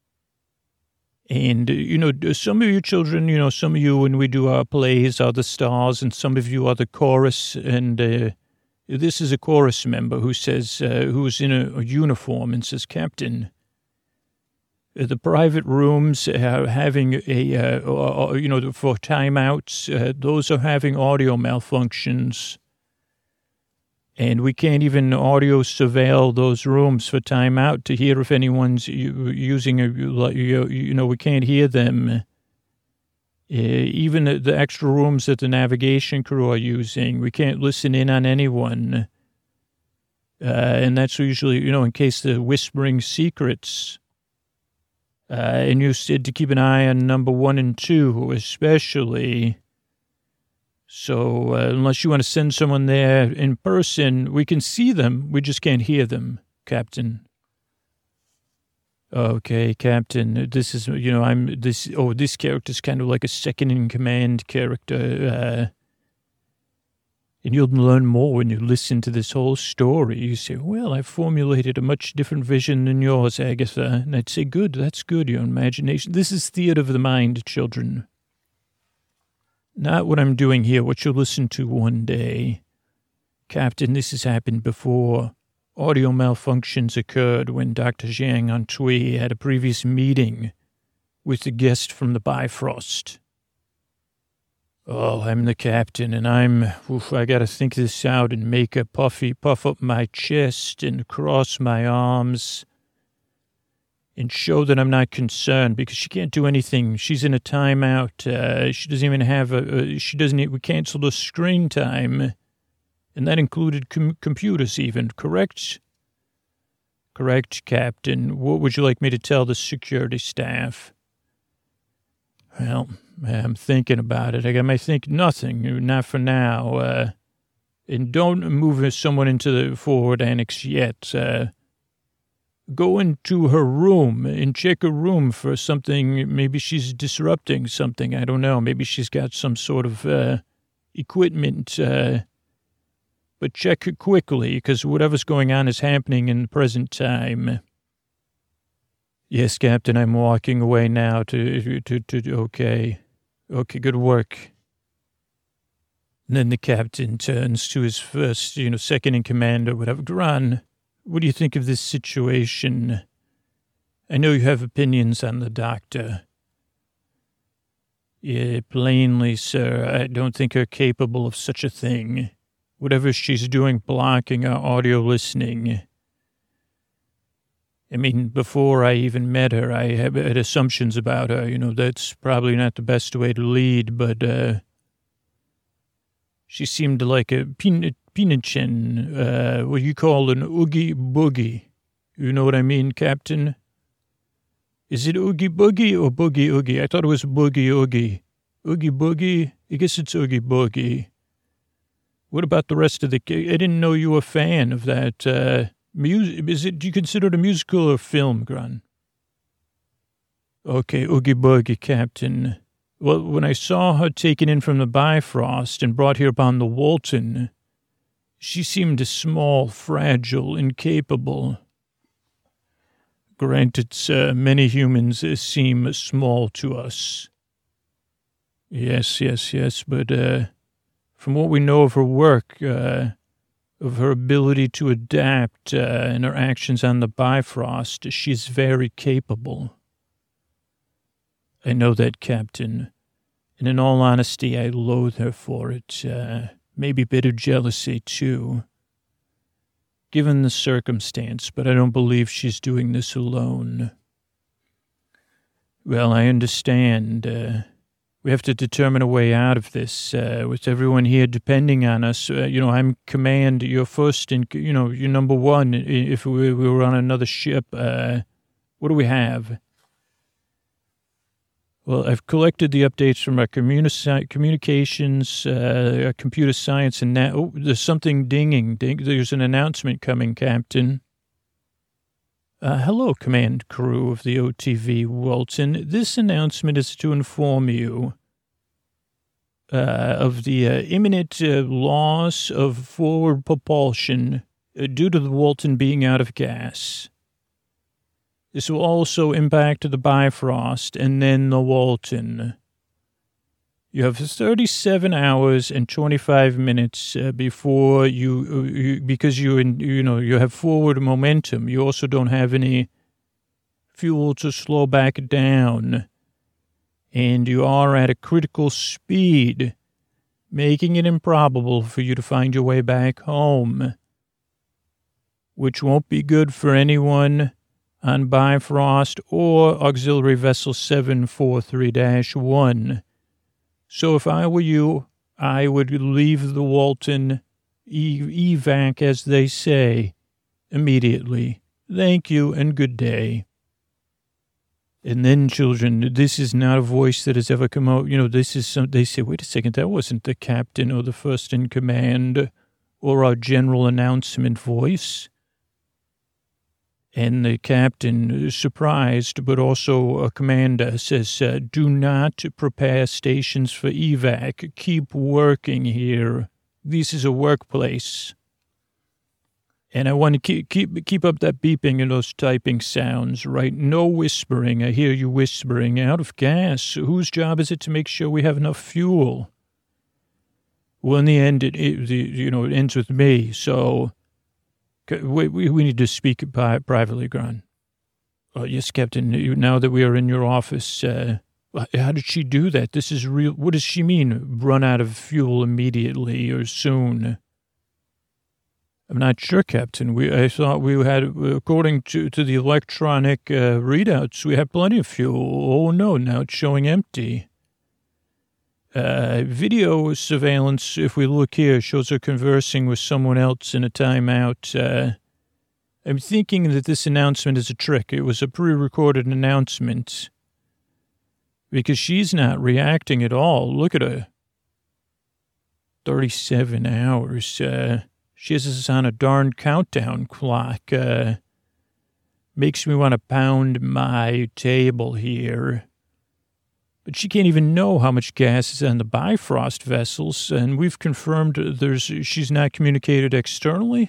And, you know, some of you children, you know, some of you, when we do our plays, are the stars, and some of you are the chorus. And uh, this is a chorus member who says, uh, who's in a, a uniform and says, Captain, the private rooms are having a, uh, uh, you know, for timeouts, uh, those are having audio malfunctions. And we can't even audio surveil those rooms for timeout to hear if anyone's using a, you know, we can't hear them. Uh, even the extra rooms that the navigation crew are using, we can't listen in on anyone. Uh, and that's usually, you know, in case they're whispering secrets. Uh, and you said to keep an eye on number one and two, especially. So uh, unless you want to send someone there in person, we can see them. We just can't hear them, Captain. Okay, Captain. This is, you know, I'm this. Oh, this character's kind of like a second in command character. Uh, and you'll learn more when you listen to this whole story. You say, well, I've formulated a much different vision than yours, Agatha. And I'd say, good, that's good, your imagination. This is theater of the mind, children. Not what I'm doing here, what you'll listen to one day. Captain, this has happened before. Audio malfunctions occurred when Doctor Zhang Antui had a previous meeting with the guest from the Bifrost. Oh, I'm the captain, and I'm, oof, I gotta think this out and make a puffy puff up my chest and cross my arms and show that I'm not concerned because she can't do anything. She's in a timeout. Uh, she doesn't even have a, uh, she doesn't, we cancel the screen time. And that included com- computers even, correct? Correct, Captain. What would you like me to tell the security staff? Well, I'm thinking about it. I got my think nothing, not for now. Uh, and don't move someone into the forward annex yet. Uh, go into her room and check her room for something. Maybe she's disrupting something. I don't know. Maybe she's got some sort of uh, equipment. Uh, but check it quickly, because whatever's going on is happening in the present time. Yes, Captain, I'm walking away now to, to, to, okay. Okay, good work. And then the captain turns to his first, you know, second in command or whatever. Gran, what do you think of this situation? I know you have opinions on the doctor. Yeah, plainly, sir, I don't think her capable of such a thing. Whatever she's doing, blocking our audio listening. I mean, before I even met her, I had assumptions about her. You know, that's probably not the best way to lead, but uh, she seemed like a pinichin, uh, what you call an oogie boogie. You know what I mean, Captain? Is it oogie boogie or boogie oogie? I thought it was boogie oogie. Oogie boogie? I guess it's oogie boogie. What about the rest of the... I didn't know you were a fan of that... Uh, Music, is it, do you consider it a musical or film, Gran? Okay, Oogie Boogie, Captain. Well, when I saw her taken in from the Bifrost and brought here upon the Walton, she seemed small, fragile, incapable. Granted, sir, many humans seem small to us. Yes, yes, yes, but uh, from what we know of her work... Uh, of her ability to adapt uh, and her actions on the Bifrost, she's very capable. I know that, Captain. And in all honesty, I loathe her for it. Uh, maybe a bit of jealousy, too. Given the circumstance, but I don't believe she's doing this alone. Well, I understand. Uh, We have to determine a way out of this, uh, with everyone here depending on us. Uh, you know, I'm command, you're first, and, you know, you're number one. If we, we were on another ship, uh, what do we have? Well, I've collected the updates from our communi- communications, uh, our computer science, and now, oh, there's something dinging. Ding, there's an announcement coming, Captain. Uh, hello, command crew of the O T V Walton. This announcement is to inform you uh, of the uh, imminent uh, loss of forward propulsion uh, due to the Walton being out of gas. This will also impact the Bifrost and then the Walton. You have thirty-seven hours and twenty-five minutes uh, before you, uh, you, because you, in, you know, you have forward momentum. You also don't have any fuel to slow back down. And you are at a critical speed, making it improbable for you to find your way back home, which won't be good for anyone on Bifrost or Auxiliary Vessel seven forty-three dash one. So if I were you, I would leave the Walton e- evac, as they say, immediately. Thank you and good day. And then, children, this is not a voice that has ever come out. You know, this is some, they say, wait a second, that wasn't the captain or the first in command or our general announcement voice. And the captain, surprised, but also a commander, says, uh, do not prepare stations for evac. Keep working here. This is a workplace. And I want to keep, keep, keep up that beeping and those typing sounds, right? No whispering. I hear you whispering. Out of gas. Whose job is it to make sure we have enough fuel? Well, in the end, it, it you know, it ends with me, so... We, we, we need to speak pri- privately, Gran. Uh, yes, Captain, you, now that we are in your office, uh, how did she do that? This is real. What does she mean, run out of fuel immediately or soon? I'm not sure, Captain. We I thought we had, according to, to the electronic uh, readouts, we had plenty of fuel. Oh, no, now it's showing empty. Uh, video surveillance, if we look here, shows her conversing with someone else in a timeout. Uh, I'm thinking that this announcement is a trick. It was a pre-recorded announcement because she's not reacting at all. Look at her. thirty-seven hours. Uh, she has this on a darn countdown clock. Uh, makes me want to pound my table here. But she can't even know how much gas is on the Bifrost vessels, and we've confirmed there's she's not communicated externally.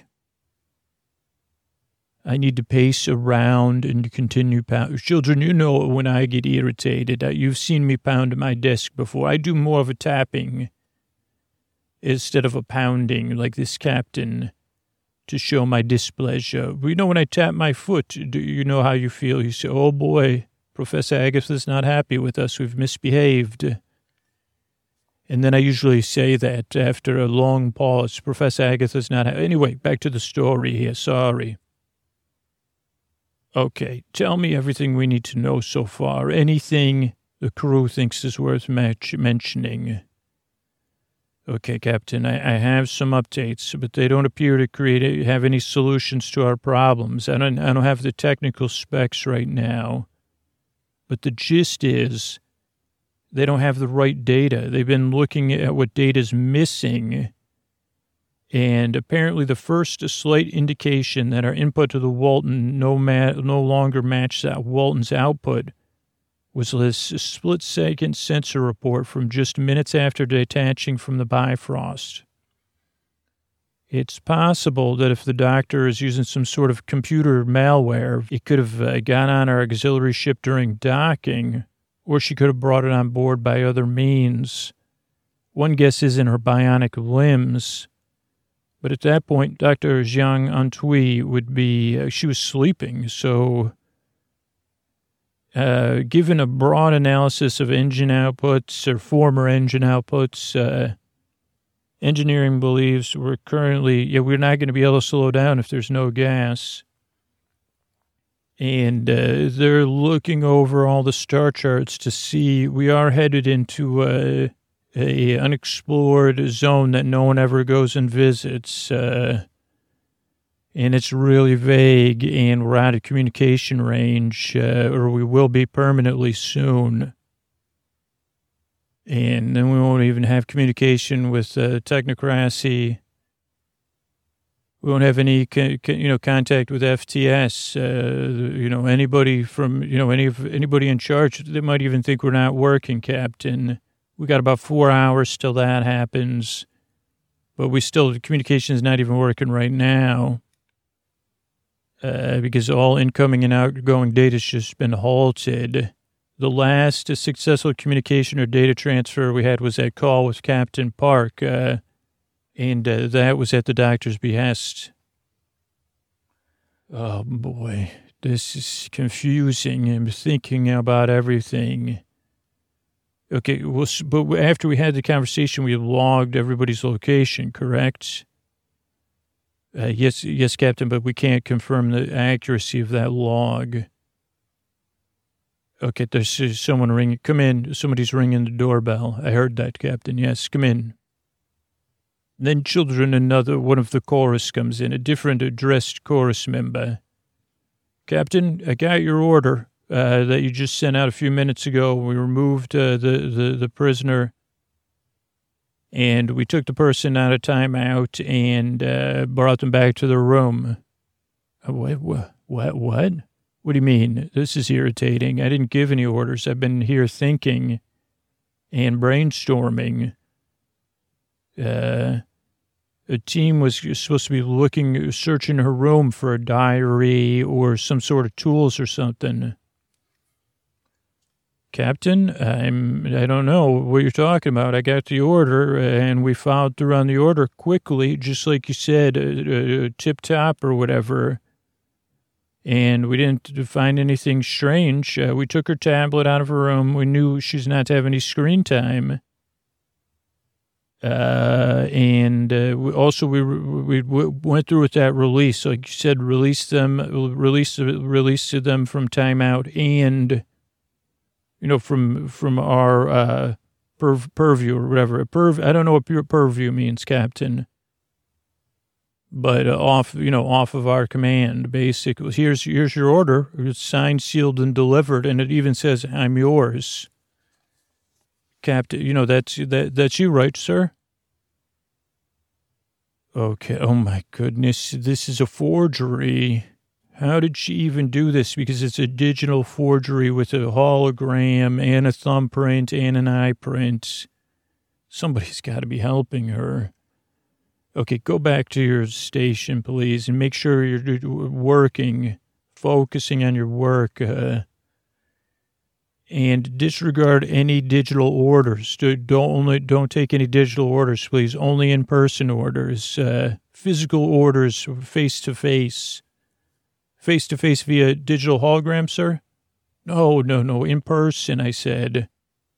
I need to pace around and continue pound. Children, you know when I get irritated. Uh, you've seen me pound my desk before. I do more of a tapping instead of a pounding like this captain to show my displeasure. You know, when I tap my foot, do you know how you feel? You say, oh boy, Professor Agatha's not happy with us. We've misbehaved. And then I usually say that after a long pause. Professor Agatha's not happy. Anyway, back to the story here. Sorry. Okay, tell me everything we need to know so far. Anything the crew thinks is worth match- mentioning. Okay, Captain, I, I have some updates, but they don't appear to create have any solutions to our problems. I don't, I don't have the technical specs right now. But the gist is they don't have the right data. They've been looking at what data's missing. And apparently the first slight indication that our input to the Walton no, ma- no longer matched that Walton's output was this split-second sensor report from just minutes after detaching from the Bifrost. It's possible that if the doctor is using some sort of computer malware, it could have uh, got on our auxiliary ship during docking, or she could have brought it on board by other means. One guess is in her bionic limbs. But at that point, Doctor Zhang Antui would be, uh, she was sleeping, so uh, given a broad analysis of engine outputs or former engine outputs, uh, engineering believes we're currently, yeah, we're not going to be able to slow down if there's no gas. And uh, they're looking over all the star charts to see we are headed into a, a unexplored zone that no one ever goes and visits. Uh, and it's really vague, and we're out of communication range, uh, or we will be permanently soon. And then we won't even have communication with uh, technocracy. We won't have any, you know, contact with F T S. Uh, you know, anybody from, you know, any of anybody in charge. They might even think we're not working, Captain. We got about four hours till that happens, but we still the communication is not even working right now uh, because all incoming and outgoing data's just been halted. The last successful communication or data transfer we had was that call with Captain Park, uh, and uh, that was at the doctor's behest. Oh, boy, this is confusing. I'm thinking about everything. Okay, well, but after we had the conversation, we logged everybody's location, correct? Uh, yes, yes, Captain, but we can't confirm the accuracy of that log. Okay, there's someone ringing. Come in. Somebody's ringing the doorbell. I heard that, Captain. Yes, come in. Then children, another one of the chorus comes in, a different addressed chorus member. Captain, I got your order uh, that you just sent out a few minutes ago. We removed uh, the, the, the prisoner, and we took the person out of timeout and uh, brought them back to the room. Uh, what, what, what, what? What do you mean? This is irritating. I didn't give any orders. I've been here thinking and brainstorming. Uh, a team was supposed to be looking, searching her room for a diary or some sort of tools or something. Captain, I'm, I don't know what you're talking about. I got the order, and we followed through on the order quickly, just like you said, uh, uh, tip-top or whatever. And we didn't find anything strange. Uh, we took her tablet out of her room. We knew she's not to have any screen time. Uh, and uh, we also, we, we we went through with that release. Like you said, release them, release, release them from timeout and, you know, from from our uh, pur- purview or whatever. Purv- I don't know what pure purview means, Captain. But uh, off, you know, off of our command, basically. Here's here's your order. It's signed, sealed, and delivered, and it even says, "I'm yours." Captain, you know, that's that that's you, right, sir? Okay. Oh my goodness, this is a forgery. How did she even do this? Because it's a digital forgery with a hologram and a thumbprint and an eye print. Somebody's got to be helping her. Okay, go back to your station, please, and make sure you're working, focusing on your work, uh, and disregard any digital orders. Don't only don't take any digital orders, please. Only in-person orders, uh, physical orders, face to face, face to face via digital hologram, sir. No, no, no, in person. I said,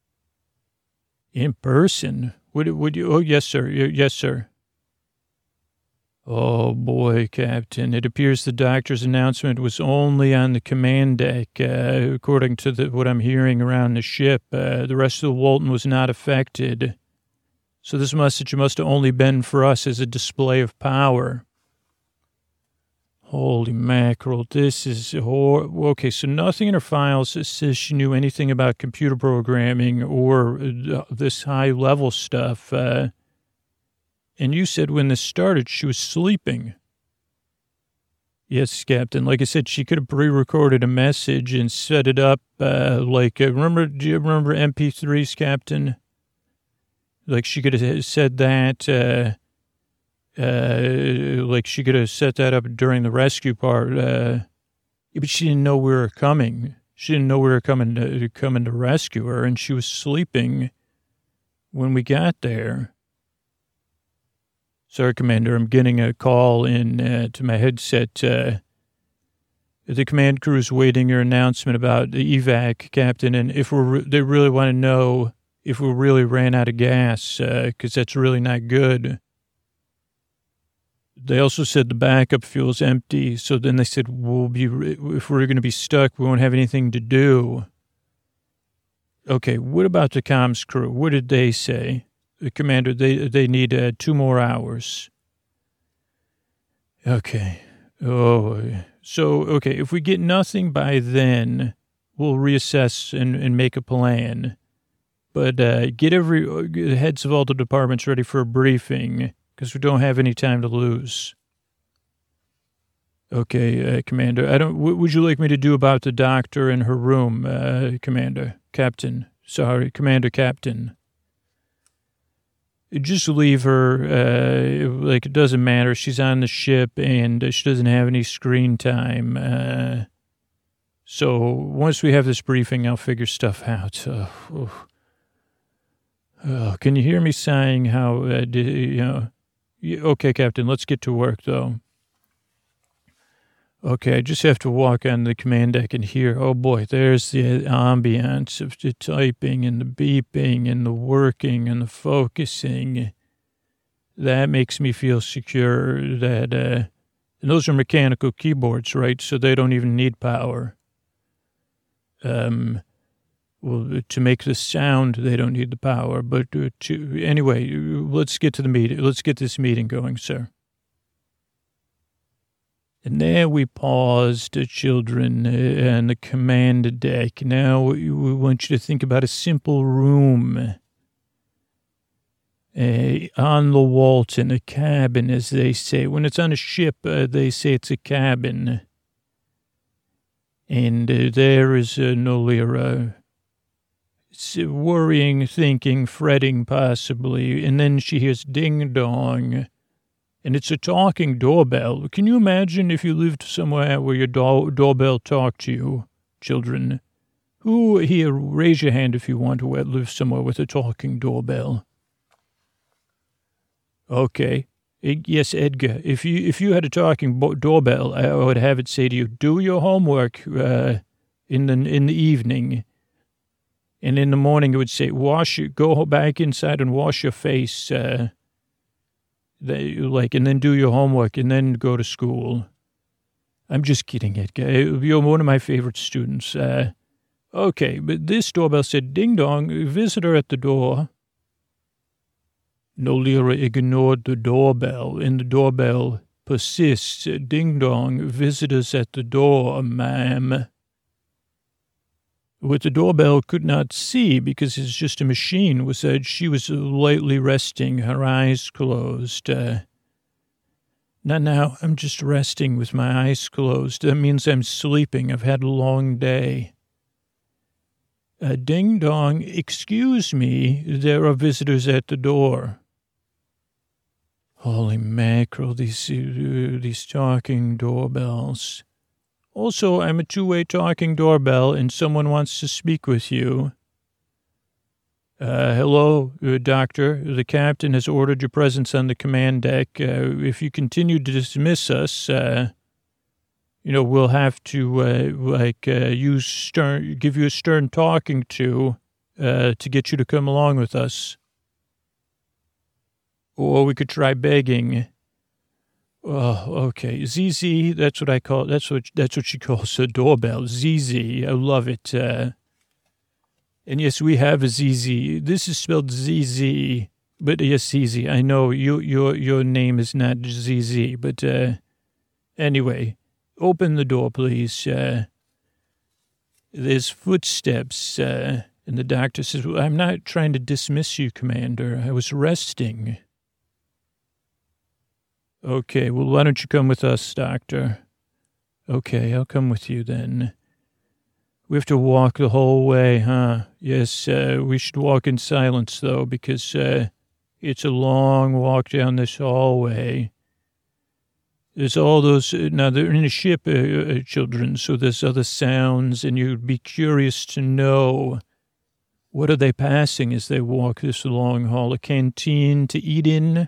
in person. Would would you? Oh, yes, sir. Yes, sir. Oh, boy, Captain. It appears the doctor's announcement was only on the command deck, uh, according to the, what I'm hearing around the ship. Uh, the rest of the Walton was not affected. So this message must have only been for us as a display of power. Holy mackerel, this is horrible. Okay, so nothing in her files says she knew anything about computer programming or uh, this high-level stuff. Uh And you said when this started, she was sleeping. Yes, Captain. Like I said, she could have pre-recorded a message and set it up. Uh, like, uh, remember, do you remember M P threes, Captain? Like she could have said that, uh, uh, like she could have set that up during the rescue part. Uh, but she didn't know we were coming. She didn't know we were coming to, coming to rescue her, and she was sleeping when we got there. Sorry, Commander, I'm getting a call in uh, to my headset. Uh, the command crew's waiting your announcement about the evac, Captain, and if we're re- they really want to know if we really ran out of gas, because uh, that's really not good. They also said the backup fuel's empty, so then they said we'll be if we're going to be stuck, we won't have anything to do. Okay, what about the comms crew? What did they say? Commander, they they need uh, two more hours. Okay. Oh, so, okay, if we get nothing by then, we'll reassess and, and make a plan. But uh, get every uh, heads of all the departments ready for a briefing, because we don't have any time to lose. Okay, uh, Commander. I don't. What would you like me to do about the doctor in her room, uh, Commander? Captain. Sorry, Commander, Captain. Just leave her, uh, like, it doesn't matter. She's on the ship, and she doesn't have any screen time. Uh, so once we have this briefing, I'll figure stuff out. Uh, oh. Oh, can you hear me sighing how, uh, did, you know? Okay, Captain, let's get to work, though. Okay, I just have to walk on the command deck and hear, oh boy, there's the ambience of the typing and the beeping and the working and the focusing. That makes me feel secure that, uh, and those are mechanical keyboards, right? So they don't even need power. Um, well, to make the sound, they don't need the power, but uh, to, anyway, let's get to the meeting. Let's get this meeting going, sir. And there we paused, uh, children, uh, on the command deck. Now we want you to think about a simple room uh, on the Walton, a cabin, as they say. When it's on a ship, uh, they say it's a cabin. And uh, there is uh, Nolira, worrying, thinking, fretting possibly. And then she hears ding-dong. And it's a talking doorbell. Can you imagine if you lived somewhere where your do- doorbell talked to you, children? Who here, raise your hand if you want to live somewhere with a talking doorbell. Okay. Yes, Edgar. If you if you had a talking bo- doorbell, I would have it say to you, do your homework uh, in the in the evening. And in the morning it would say, wash your, go back inside and wash your face, uh, They, like, and then do your homework, and then go to school. I'm just kidding, Edgar. You're one of my favorite students. Uh, Okay, but this doorbell said, ding dong, visitor at the door. Nolira ignored the doorbell, and the doorbell persists. Ding dong, visitors at the door, ma'am. What the doorbell could not see, because it's just a machine, was that she was lightly resting, her eyes closed. Uh, not now, I'm just resting with my eyes closed. That means I'm sleeping. I've had a long day. Uh, ding dong, excuse me, there are visitors at the door. Holy mackerel, these, uh, these talking doorbells. Also, I'm a two-way talking doorbell, and someone wants to speak with you. Uh, hello, uh, doctor. The captain has ordered your presence on the command deck. Uh, if you continue to dismiss us, uh, you know, we'll have to, uh, like, uh, use stern, give you a stern talking to, uh, to get you to come along with us. Or we could try begging. Oh, okay. Z Z, that's what I call, that's what, that's what she calls a doorbell. Z Z, I love it. Uh, and yes, we have a Z Z. This is spelled Z Z, but yes, Z Z. I know you, your, your name is not Z Z, but, uh, anyway, open the door, please. Uh, there's footsteps, uh, and the doctor says, well, I'm not trying to dismiss you, Commander. I was resting. Okay, well, why don't you come with us, Doctor? Okay, I'll come with you then. We have to walk the whole way, huh? Yes, uh, we should walk in silence, though, because uh, it's a long walk down this hallway. There's all those, uh, now they're in a ship, uh, uh, children, so there's other sounds, and you'd be curious to know, what are they passing as they walk this long hall? A canteen to eat in?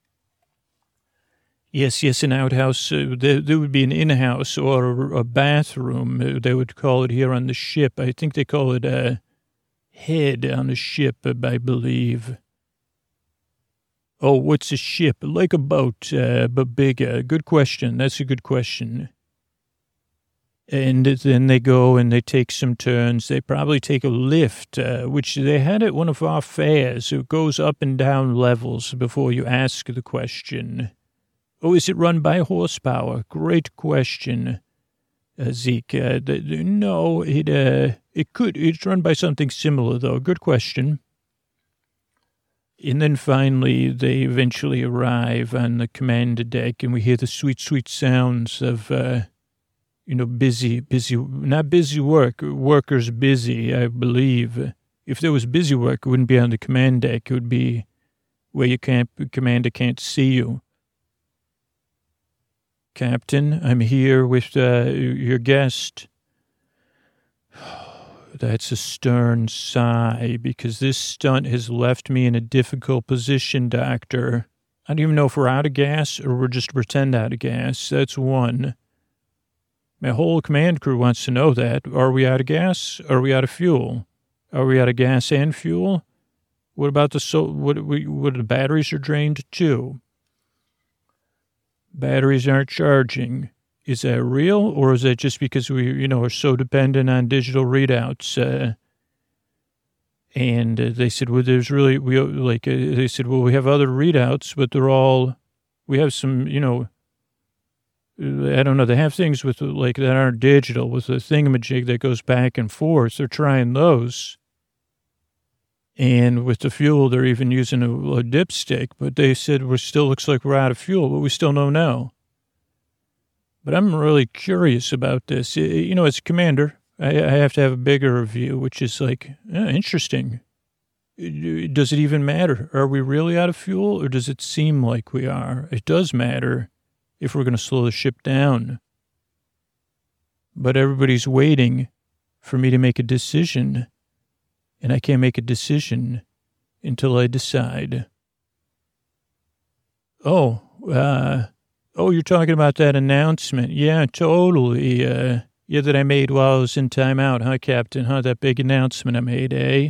Yes, yes, an outhouse. Uh, there, there would be an in-house or a, a bathroom. Uh, they would call it here on the ship. I think they call it a head on the ship, uh, I believe. Oh, what's a ship? Like a boat, uh, but bigger. Good question. That's a good question. And then they go and they take some turns. They probably take a lift, uh, which they had at one of our fairs. It goes up and down levels before you ask the question. Oh, is it run by horsepower? Great question, uh, Zeke. Uh, the, the, no, it uh, it could. It's run by something similar, though. Good question. And then finally, they eventually arrive on the command deck, and we hear the sweet, sweet sounds of, uh, you know, busy, busy, not busy work, workers busy, I believe. If there was busy work, it wouldn't be on the command deck. It would be where you can't, commander can't see you. Captain, I'm here with uh, your guest. That's a stern sigh, because this stunt has left me in a difficult position, Doctor. I don't even know if we're out of gas or we're just pretend out of gas. That's one. My whole command crew wants to know that. Are we out of gas? Are we out of fuel? Are we out of gas and fuel? What about the so? What we? What the batteries are drained too? Batteries aren't charging. Is that real, or is that just because we, you know, are so dependent on digital readouts? Uh, and uh, they said, well, there's really, we like, uh, they said, well, we have other readouts, but they're all, we have some, you know, I don't know, they have things with, like, that aren't digital, with a thingamajig that goes back and forth. They're trying those. And with the fuel, they're even using a, a dipstick, but they said we still looks like we're out of fuel, but we still don't know. But I'm really curious about this. You know, as a commander, I, I have to have a bigger view, which is like, yeah, interesting. Does it even matter? Are we really out of fuel, or does it seem like we are? It does matter if we're going to slow the ship down. But everybody's waiting for me to make a decision. And I can't make a decision until I decide. Oh, uh, oh, you're talking about that announcement. Yeah, totally. Uh, yeah, that I made while I was in timeout, huh, Captain? Huh, that big announcement I made, eh?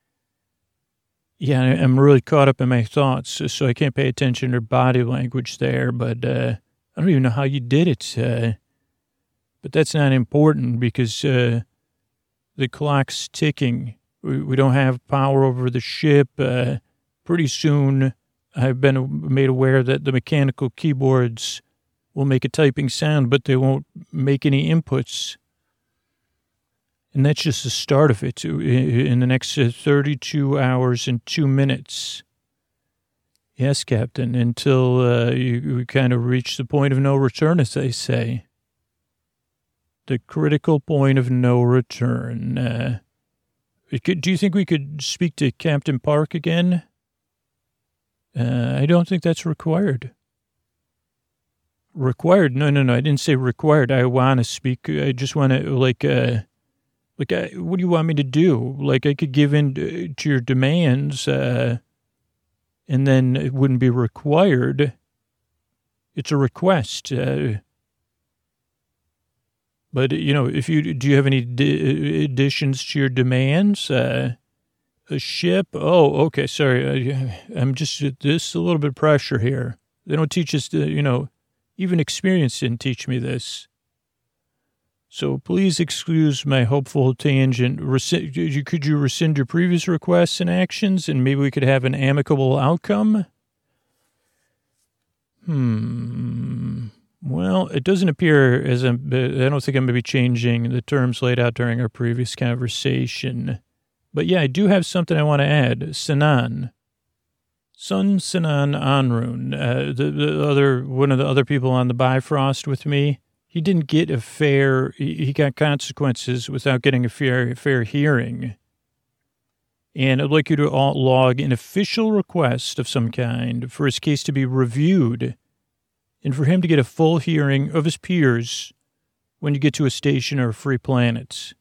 Yeah, I'm really caught up in my thoughts, so I can't pay attention to body language there, but uh, I don't even know how you did it. Uh, but that's not important because... Uh, The clock's ticking. We, we don't have power over the ship. Uh, pretty soon, I've been made aware that the mechanical keyboards will make a typing sound, but they won't make any inputs. And that's just the start of it. In the next thirty-two hours and two minutes. Yes, Captain, until uh, you, you kind of reach the point of no return, as they say. The critical point of no return. Uh, could, do you think we could speak to Captain Park again? Uh, I don't think that's required. Required? No, no, no. I didn't say required. I want to speak. I just want to, like, uh, like, uh, what do you want me to do? Like, I could give in to your demands, uh, and then it wouldn't be required. It's a request. Uh, but, you know, if you, do you have any d- additions to your demands? Uh, a ship? Oh, okay. Sorry. I, I'm just, this a little bit of pressure here. They don't teach us to, you know, even experience didn't teach me this. So please excuse my hopeful tangent. Rescind, could you rescind your previous requests and actions, and maybe we could have an amicable outcome? Hmm. Well, it doesn't appear as I'm, I don't think I'm going to be changing the terms laid out during our previous conversation. But yeah, I do have something I want to add. Sinan. Sun Sinan Anrun, uh, the, the other, one of the other people on the Bifrost with me. He didn't get a fair, he got consequences without getting a fair fair hearing. And I'd like you to log an official request of some kind for his case to be reviewed and for him to get a full hearing of his peers when you get to a station or a free planet.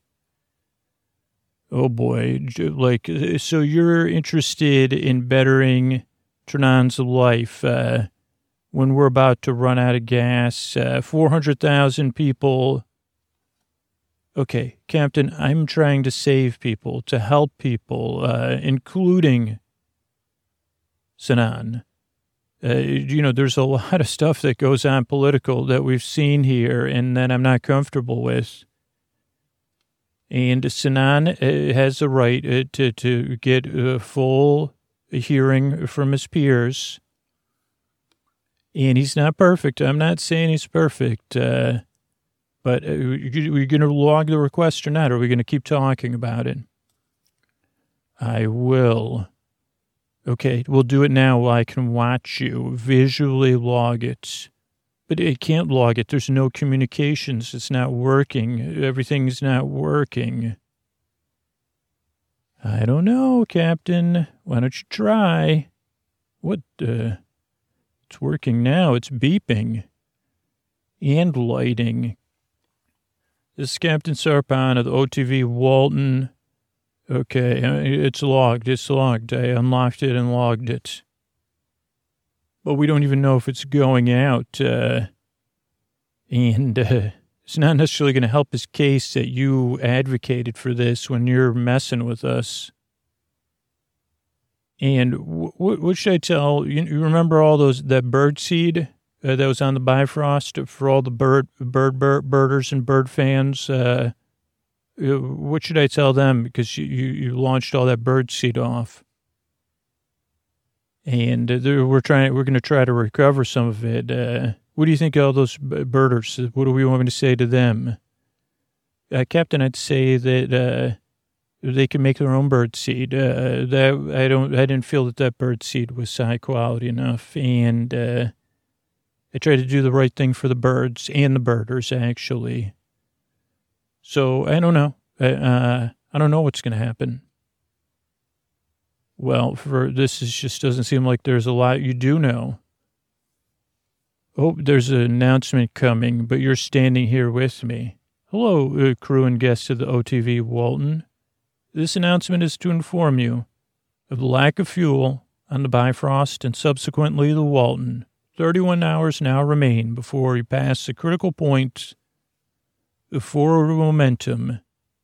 Oh boy, like, so you're interested in bettering Ternan's life, uh, when we're about to run out of gas, uh, four hundred thousand people. Okay, Captain, I'm trying to save people, to help people, uh, including Sinan. Uh, you know, there's a lot of stuff that goes on political that we've seen here and that I'm not comfortable with. And Sinan uh, has the right uh, to, to get a full hearing from his peers. And he's not perfect. I'm not saying he's perfect. Uh, but are we going to log the request or not? Or are we going to keep talking about it? I will. Okay, we'll do it now while I can watch you visually log it. But it can't log it. There's no communications. It's not working. Everything's not working. I don't know, Captain. Why don't you try? What, uh... It's working now. It's beeping and lighting. This is Captain Sarpan of the O T V Walton. Okay, it's logged. It's logged. I unlocked it and logged it. But we don't even know if it's going out. Uh, and uh, it's not necessarily going to help his case that you advocated for this when you're messing with us. And w- what should I tell you? You remember all those that bird seed uh, that was on the Bifrost for all the bird bird, bird birders and bird fans? Uh, what should I tell them? Because you, you, you launched all that bird seed off, and uh, we're trying. We're going to try to recover some of it. Uh, what do you think of all those birders? What do we want me to say to them, uh, Captain? I'd say that. Uh, They can make their own bird seed. Uh, that I don't. I didn't feel that that bird seed was high quality enough, and uh, I tried to do the right thing for the birds and the birders, actually. So I don't know. I, uh, I don't know what's going to happen. Well, for this is just doesn't seem like there's a lot you do know. Oh, there's an announcement coming, but you're standing here with me. Hello, uh, crew and guests of the O T V Walton. This announcement is to inform you of the lack of fuel on the Bifrost and subsequently the Walton. thirty-one hours now remain before we pass the critical point of forward momentum.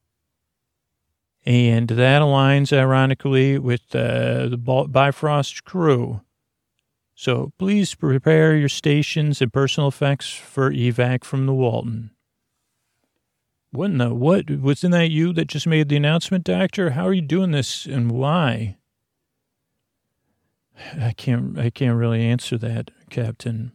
And that aligns, ironically, with uh, the Bifrost crew. So please prepare your stations and personal effects for evac from the Walton. What in the, what? Wasn't that you that just made the announcement, Doctor? How are you doing this and why? I can't, I can't really answer that, Captain.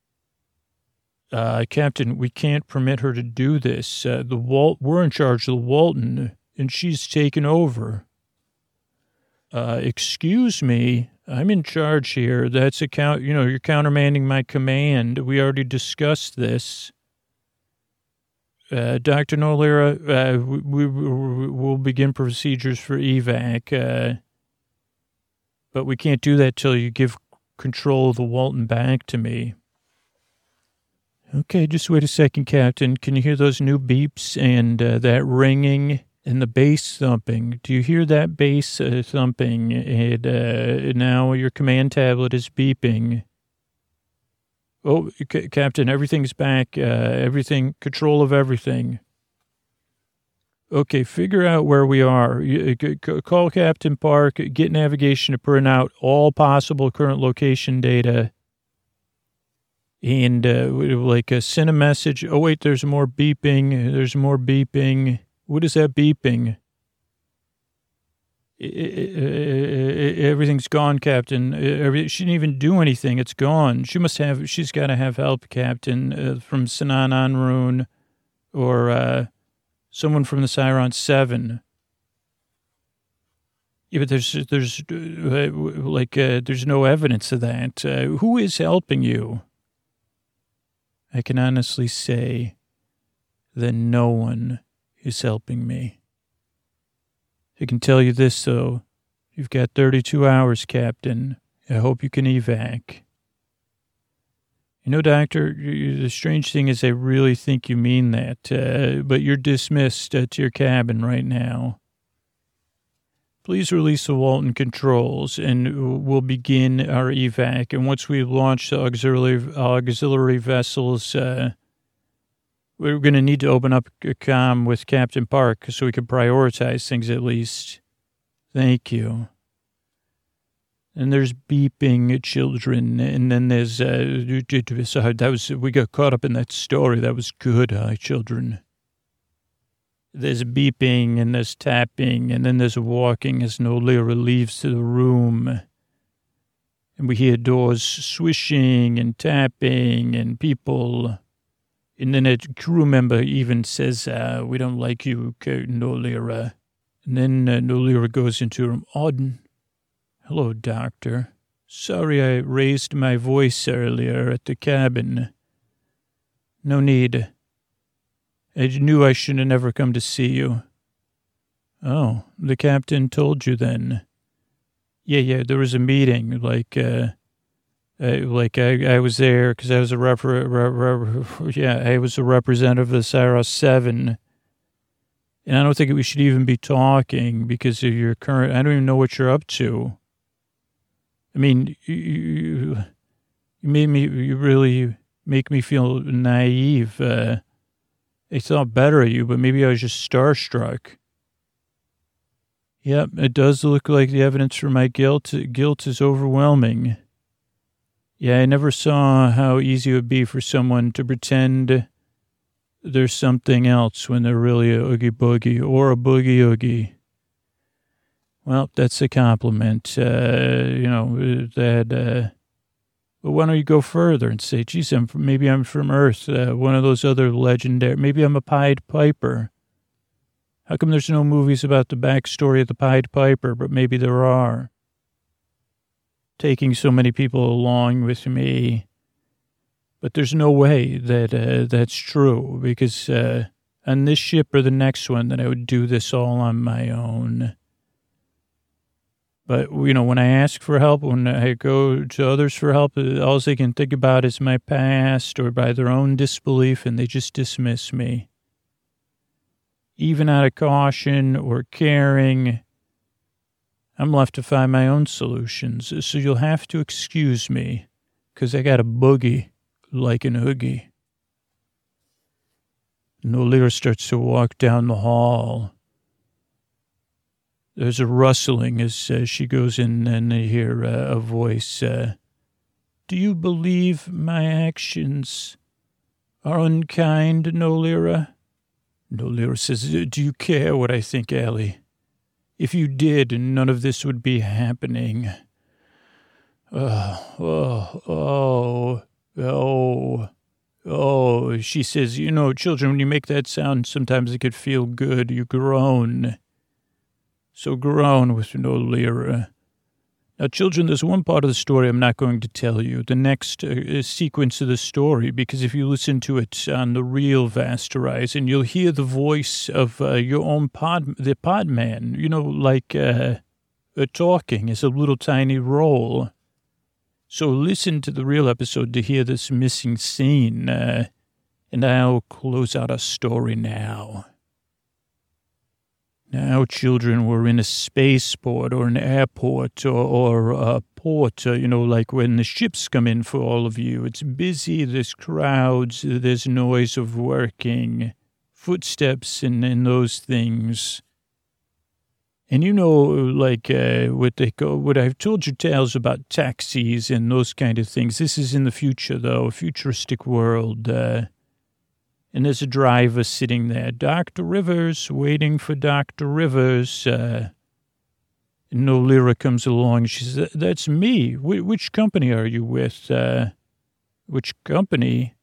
Uh, Captain, we can't permit her to do this. Uh, the Walt, we're in charge of the Walton, and she's taken over. Uh, excuse me, I'm in charge here. That's a count, you know, you're countermanding my command. We already discussed this. Uh, Doctor Nolira, uh, we, we, we'll begin procedures for evac, uh, but we can't do that till you give control of the Walton back to me. Okay, just wait a second, Captain. Can you hear those new beeps and uh, that ringing and the bass thumping? Do you hear that bass uh, thumping? And uh, now your command tablet is beeping. Oh, C- Captain, everything's back. Uh, everything, control of everything. Okay, figure out where we are. You, c- c- call Captain Park, get navigation to print out all possible current location data. And uh, like uh, send a message. Oh, wait, there's more beeping. There's more beeping. What is that beeping? It, it, it, it, everything's gone, Captain. Every, she didn't even do anything. It's gone. She must have, she's got to have help, Captain, uh, from Sanan Anrun or uh, someone from the Cyron seven. Yeah, but there's, there's uh, like, uh, there's no evidence of that. Uh, who is helping you? I can honestly say that no one is helping me. I can tell you this, though. You've got thirty-two hours, Captain. I hope you can evac. You know, Doctor, the strange thing is I really think you mean that, uh, but you're dismissed uh, to your cabin right now. Please release the Walton controls, and we'll begin our evac. And once we launch the auxiliary, auxiliary vessels, uh, we're going to need to open up a comm with Captain Park so we can prioritize things at least. Thank you. And there's beeping children, and then there's, uh, so that was, we got caught up in that story. That was good, huh, children? There's beeping, and there's tapping, and then there's walking as Nolira leaves the room. And we hear doors swishing and tapping and people. And then a crew member even says, uh, we don't like you, Nolira. And then uh, Nolira goes into her room. Auden. Hello, Doctor. Sorry I raised my voice earlier at the cabin. No need. I knew I should have never come to see you. Oh, the captain told you then. Yeah, yeah, there was a meeting, like, uh, uh like I, I was there because I was a rep, rep, rep, yeah, I was a representative of the Cyros seven. And I don't think we should even be talking because of your current, I don't even know what you're up to. I mean, you, you, you made me, you really make me feel naive. Uh, I thought better of you, but maybe I was just starstruck. Yep, it does look like the evidence for my guilt, guilt is overwhelming. Yeah, I never saw how easy it would be for someone to pretend there's something else when they're really a oogie boogie or a boogie oogie. Well, that's a compliment. Uh, you know, that, uh, but why don't you go further and say, geez, I'm from, maybe I'm from Earth, uh, one of those other legendary, maybe I'm a Pied Piper. How come there's no movies about the backstory of the Pied Piper, but maybe there are? Taking so many people along with me. But there's no way that uh, that's true, because uh, on this ship or the next one that I would do this all on my own. But, you know, when I ask for help, when I go to others for help, all they can think about is my past or by their own disbelief, and they just dismiss me. Even out of caution or caring, I'm left to find my own solutions. So you'll have to excuse me, because I got a boogie like an oogie. Nolira starts to walk down the hall. There's a rustling as uh, she goes in, and they hear uh, a voice. Uh, Do you believe my actions are unkind, Nolira? No, Lyra says, do you care what I think, Allie? If you did, none of this would be happening. Oh, oh, oh, oh, oh. She says, you know, children, when you make that sound, sometimes it could feel good. You groan. So groan with no Lyra. Now, children, there's one part of the story I'm not going to tell you, the next uh, sequence of the story, because if you listen to it on the real Vast Horizon, you'll hear the voice of uh, your own pod, the pod man, you know, like uh, uh, talking as a little tiny role. So listen to the real episode to hear this missing scene, uh, and I'll close out our story now. Now, children, we're in a spaceport or an airport or, or a port, uh, you know, like when the ships come in for all of you. It's busy, there's crowds, there's noise of working, footsteps and, and those things. And you know, like uh, what they go, what I've told you tales about taxis and those kind of things. This is in the future, though, a futuristic world. Uh, And there's a driver sitting there, Doctor Rivers, waiting for Doctor Rivers. Uh, and no Lyra comes along. She says, that's me. Wh- which company are you with? Uh, which company?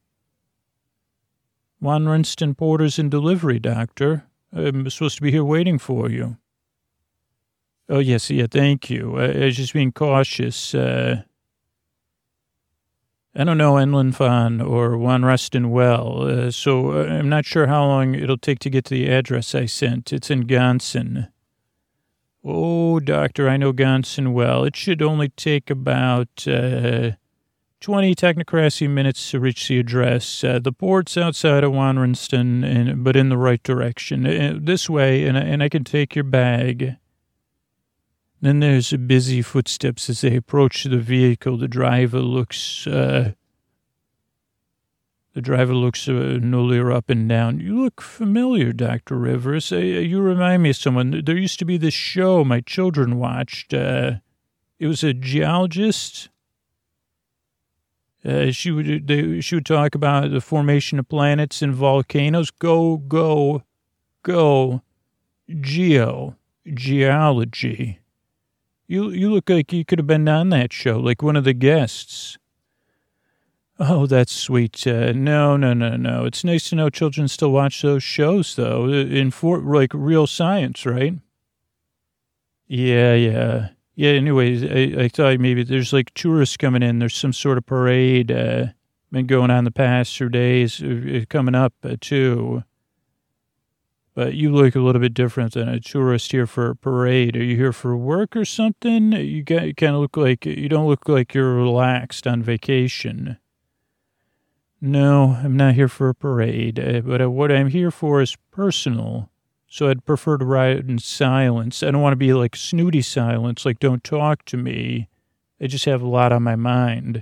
Juan Rinston Porters and Delivery, Doctor. I'm supposed to be here waiting for you. Oh, yes, yeah, thank you. I, I was just being cautious. Uh, I don't know Enlin Fan or Juan Rustin well, uh, so I'm not sure how long it'll take to get to the address I sent. It's in Gonson. Oh, doctor, I know Gonson well. It should only take about uh, twenty technocracy minutes to reach the address. Uh, the port's outside of Juan Rustin, and, but in the right direction. Uh, this way, and, and I can take your bag. Then there's busy footsteps as they approach the vehicle. The driver looks, uh, the driver looks uh, no Lyra up and down. You look familiar, Doctor Rivers. Uh, you remind me of someone. There used to be this show my children watched. Uh, it was a geologist. Uh, she would they, she would talk about the formation of planets and volcanoes. Go, go, go, geo, geology. You you look like you could have been on that show, like one of the guests. Oh, that's sweet. Uh, no, no, no, no. It's nice to know children still watch those shows, though, in for like real science, right? Yeah, yeah. Yeah, anyways, I, I thought maybe there's like tourists coming in. There's some sort of parade uh, been going on the past few days, uh, coming up, uh, too. But you look a little bit different than a tourist here for a parade. Are you here for work or something? You, got, you kind of look like, you don't look like you're relaxed on vacation. No, I'm not here for a parade. Uh, but uh, what I'm here for is personal. So I'd prefer to ride in silence. I don't want to be like snooty silence, like don't talk to me. I just have a lot on my mind.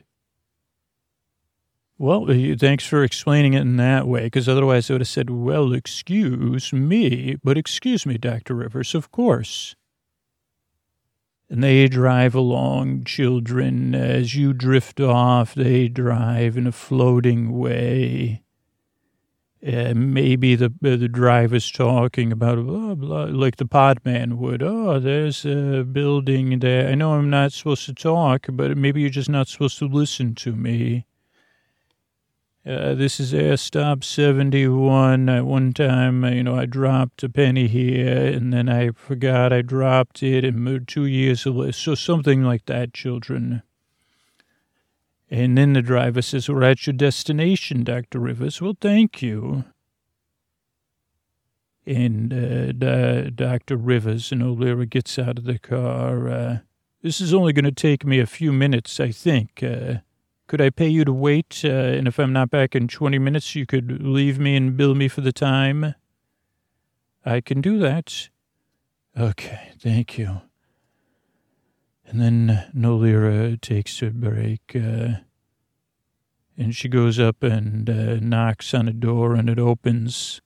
Well, thanks for explaining it in that way, because otherwise I would have said, well, excuse me, but excuse me, Doctor Rivers, of course. And they drive along, children. As you drift off, they drive in a floating way. Uh, maybe the uh, the driver's talking about, blah, blah, like the podman would. Oh, there's a building there. I know I'm not supposed to talk, but maybe you're just not supposed to listen to me. Uh, this is Air Stop seventy-one. At one time, you know, I dropped a penny here, and then I forgot I dropped it, and moved two years later. So something like that, children. And then the driver says, we're at your destination, Doctor Rivers. Well, thank you. And uh, D- Doctor Rivers and O'Leary gets out of the car. Uh, this is only going to take me a few minutes, I think. Uh, could I pay you to wait? Uh, and if I'm not back in twenty minutes, you could leave me and bill me for the time? I can do that. Okay, thank you. And then Nolira takes a break, uh, and she goes up and uh, knocks on a door, and it opens.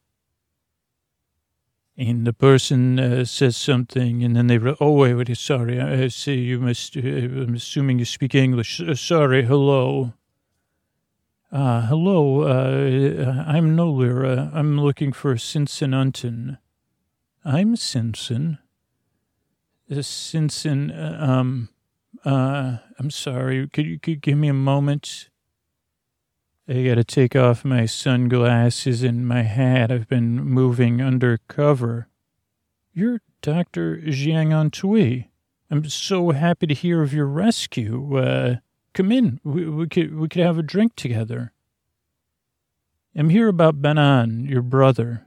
And the person uh, says something, and then they, re- oh, wait, wait, sorry, I see you must, uh, I'm assuming you speak English. Uh, sorry, hello. Uh, hello, uh, I'm Nolira. I'm looking for Simpson Unton. I'm Simpson. Uh, Simpson, uh, um, uh, I'm sorry. Could you, could you give me a moment? I gotta take off my sunglasses and my hat. I've been moving undercover. You're Doctor Jiang Antui. I'm so happy to hear of your rescue. Uh, come in. We, we could we could have a drink together. I'm here about Benan, your brother.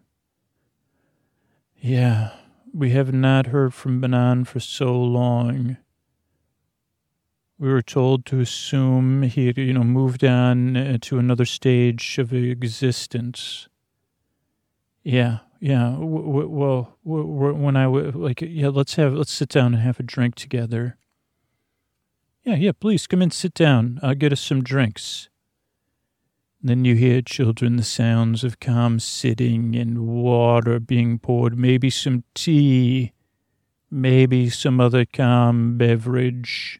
Yeah, we have not heard from Benan for so long. We were told to assume he had, you know, moved on to another stage of existence. Yeah, yeah. W- w- well, w- w- when I w- like, yeah, let's have, let's sit down and have a drink together. Yeah, yeah. Please come in, sit down. I'll get us some drinks. Then you hear, children, the sounds of calm sitting and water being poured, maybe some tea, maybe some other calm beverage.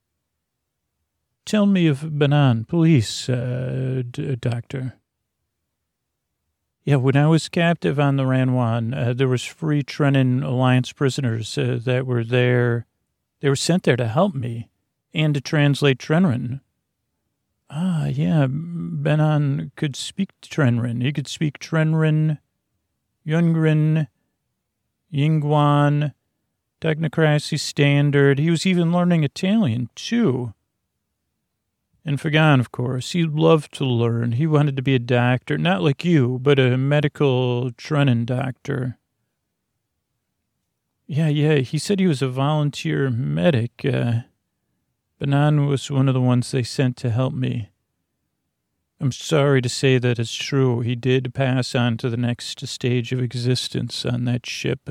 Tell me of Benan, please, uh, d- doctor. Yeah, when I was captive on the Ranwan, uh, there was Free Trenin Alliance prisoners uh, that were there. They were sent there to help me and to translate Trenrin. Ah, yeah, Benan could speak Trenrin. He could speak Trenrin, Yungrin, Yingguan, Technocracy Standard. He was even learning Italian, too. And Fagan, of course, he loved to learn. He wanted to be a doctor, not like you, but a medical Trenin doctor. Yeah, yeah, he said he was a volunteer medic. Uh, Benan was one of the ones they sent to help me. I'm sorry to say that it's true. He did pass on to the next stage of existence on that ship.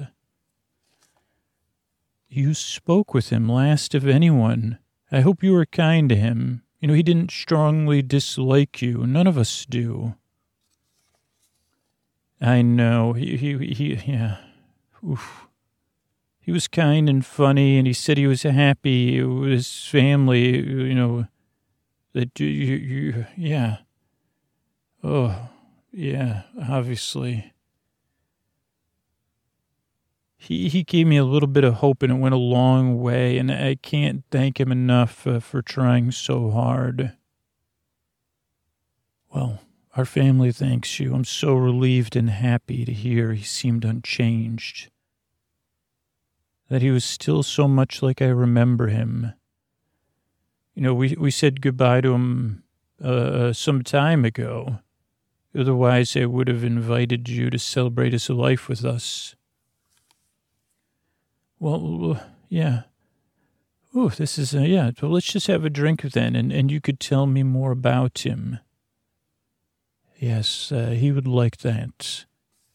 You spoke with him last of anyone. I hope you were kind to him. You know, he didn't strongly dislike you. None of us do. I know. He, he, he, yeah. Oof. He was kind and funny, and he said he was happy with his family, you know, that you, you, you yeah. Oh, yeah, obviously. He he gave me a little bit of hope, and it went a long way, and I can't thank him enough uh, for trying so hard. Well, our family thanks you. I'm so relieved and happy to hear he seemed unchanged, that he was still so much like I remember him. You know, we, we said goodbye to him uh, some time ago. Otherwise, I would have invited you to celebrate his life with us. Well, yeah. Oh, this is, uh, yeah. Well, let's just have a drink then, and, and you could tell me more about him. Yes, uh, he would like that.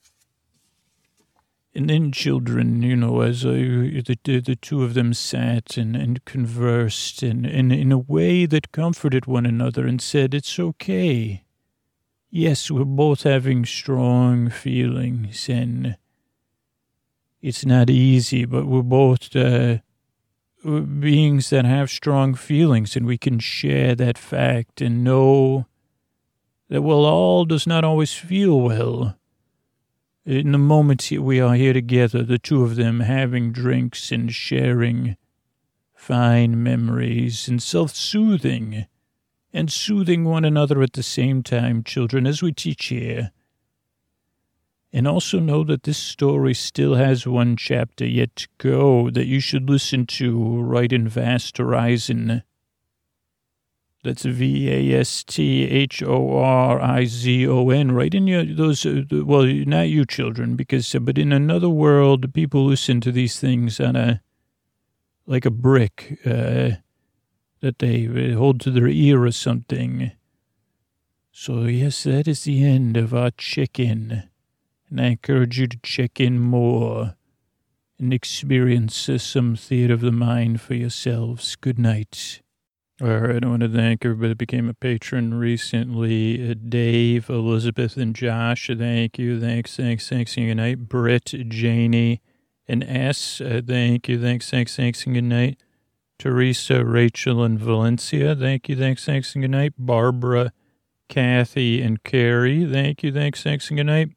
And then children, you know, as uh, the, the the two of them sat and, and conversed and, and in a way that comforted one another and said, it's okay. Yes, we're both having strong feelings, and it's not easy, but we're both uh, beings that have strong feelings, and we can share that fact and know that, well, all does not always feel well. In the moment we are here together, the two of them having drinks and sharing fine memories and self-soothing and soothing one another at the same time, children, as we teach here. And also know that this story still has one chapter yet to go that you should listen to right in Vast Horizon. That's V A S T H O R I Z O N, right in your, those, uh, well, not you children, because, uh, but in another world, people listen to these things on a, like a brick, uh, that they hold to their ear or something. So, yes, that is the end of our check-in. And I encourage you to check in more and experience uh, some theater of the mind for yourselves. Good night. All right, I want to thank everybody that became a patron recently. Uh, Dave, Elizabeth, and Josh, thank you. Thanks, thanks, thanks, and good night. Britt, Janie, and S, uh, thank you. Thanks, thanks, thanks, and good night. Teresa, Rachel, and Valencia, thank you. Thanks, thanks, and good night. Barbara, Kathy and Carrie. Thank you. Thanks. Thanks and good night.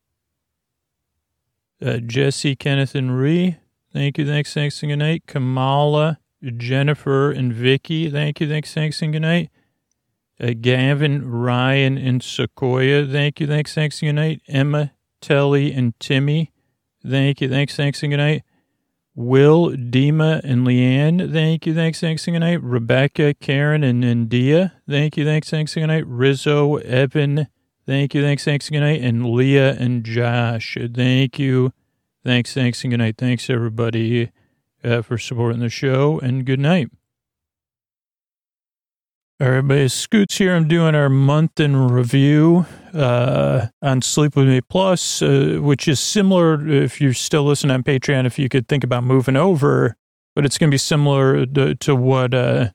Uh, Jesse, Kenneth, and Ree. Thank you. Thanks. Thanks and good night. Kamala, Jennifer, and Vicky. Thank you. Thanks. Thanks and good night. Uh, Gavin, Ryan, and Sequoia. Thank you. Thanks. Thanks and good night. Emma, Telly, and Timmy. Thank you. Thanks. Thanks and good night. Will, Dima, and Leanne. Thank you. Thanks. Thanks and good night. Rebecca, Karen, and India. Thank you. Thanks. Thanks and good night. Rizzo, Evan. Thank you. Thanks. Thanks and good night. And Leah and Josh. Thank you. Thanks. Thanks and good night. Thanks, everybody, uh, for supporting the show. And good night. All right, everybody. Scoots here. I'm doing our month in review uh, on Sleep With Me Plus, uh, which is similar, if you're still listening on Patreon, if you could think about moving over, but it's going to be similar to, to what uh,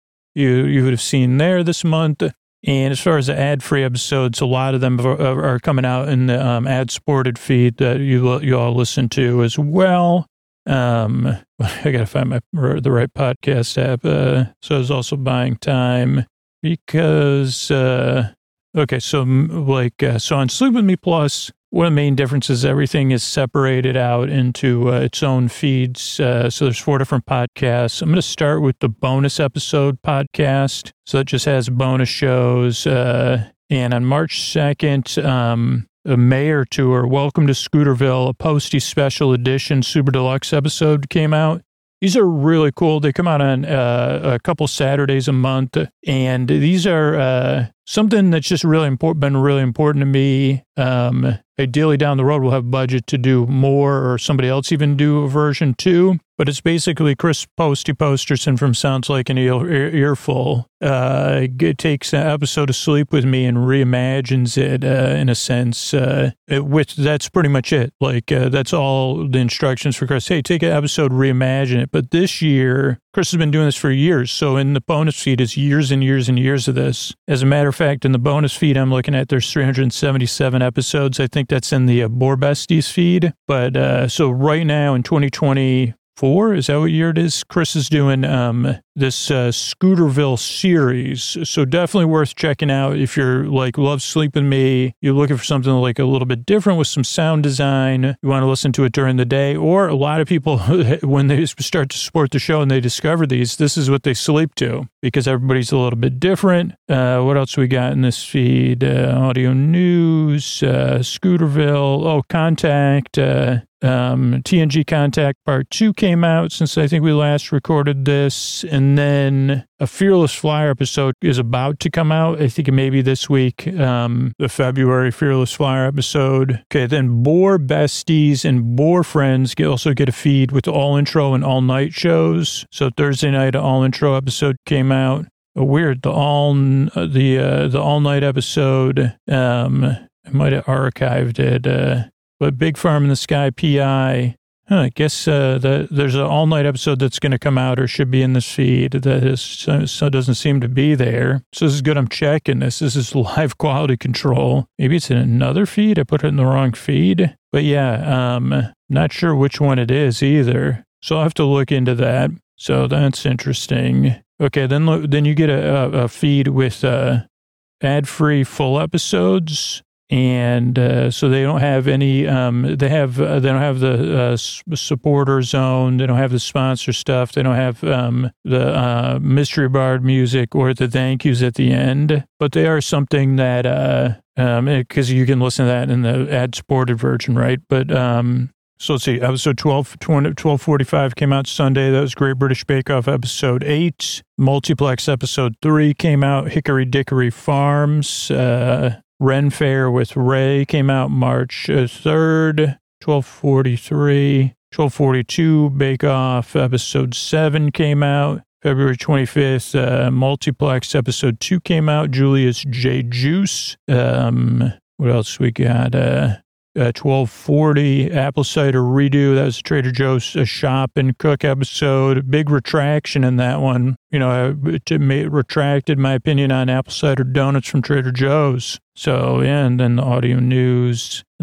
you you would have seen there this month. And as far as the ad-free episodes, a lot of them are, are coming out in the um, ad-supported feed that you you all listen to as well. Um, I got to find my the right podcast app. Uh, so I was also buying time because, uh, okay, so like, uh, so on Sleep With Me Plus, one of the main differences, everything is separated out into uh, its own feeds. Uh, so there's four different podcasts. I'm going to start with the bonus episode podcast. So it just has bonus shows. Uh, and on March second, um, a Mayor Tour, Welcome to Scooterville, a Posty Special Edition Super Deluxe episode came out. These are really cool. They come out on uh, a couple Saturdays a month, and these are uh, something that's just really important, been really important to me. Um, ideally, down the road, we'll have budget to do more, or somebody else even do a version two. But it's basically Chris Posty Posterson from Sounds Like an Ear, ear, Earful. Uh, it takes an episode of Sleep With Me and reimagines it uh, in a sense. Uh, it, which that's pretty much it. Like uh, that's all the instructions for Chris. Hey, take an episode, reimagine it. But this year, Chris has been doing this for years. So in the bonus feed is years and years and years of this. As a matter of fact, in the bonus feed I'm looking at, there's three hundred seventy-seven episodes. I think that's in the uh, Boar Besties feed. But uh, so right now in twenty twenty. Four, is that what year it is? Chris is doing um, this uh, Scooterville series, so definitely worth checking out if you're like love Sleep With Me. You're looking for something like a little bit different with some sound design. You want to listen to it during the day, or a lot of people when they start to support the show and they discover these, this is what they sleep to because everybody's a little bit different. Uh, what else we got in this feed? Uh, audio news, uh, Scooterville. Oh, Contact. Uh, Um, T N G Contact Part two came out since I think we last recorded this. And then a Fearless Flyer episode is about to come out. I think maybe this week, um, the February Fearless Flyer episode. Okay, then Boar Besties and Boar Friends get, also get a feed with all intro and all night shows. So Thursday night, an all intro episode came out. Oh, weird, the all, the, uh, the all night episode, um, I might have archived it, uh, but Big Farm in the Sky P I, huh, I guess uh, the, there's an all-night episode that's going to come out or should be in this feed that is, so, so doesn't seem to be there. So this is good. I'm checking this. This is live quality control. Maybe it's in another feed. I put it in the wrong feed. But yeah, um, not sure which one it is either. So I'll have to look into that. So that's interesting. Okay, then look, then you get a, a feed with uh, ad-free full episodes. And uh, so they don't have any. Um, they have. Uh, they don't have the uh, supporter zone. They don't have the sponsor stuff. They don't have um, the uh, mystery bard music or the thank yous at the end. But they are something that because um, you can listen to that in the ad supported version, right? But um, so let's see. Episode twelve, twelve forty-five came out Sunday. That was Great British Bake Off episode eight. Multiplex episode three came out. Hickory Dickory Farms. Uh, Ren Fair with Ray came out March third, twelve forty-three, twelve forty-two, Bake Off episode seven came out, February twenty-fifth, uh, Multiplex episode two came out, Julius J. Juice, um, what else we got, uh, uh, twelve forty, Apple Cider Redo, that was Trader Joe's uh, Shop and Cook episode, big retraction in that one, you know, I it retracted my opinion on apple cider donuts from Trader Joe's. So, yeah, and then the audio news.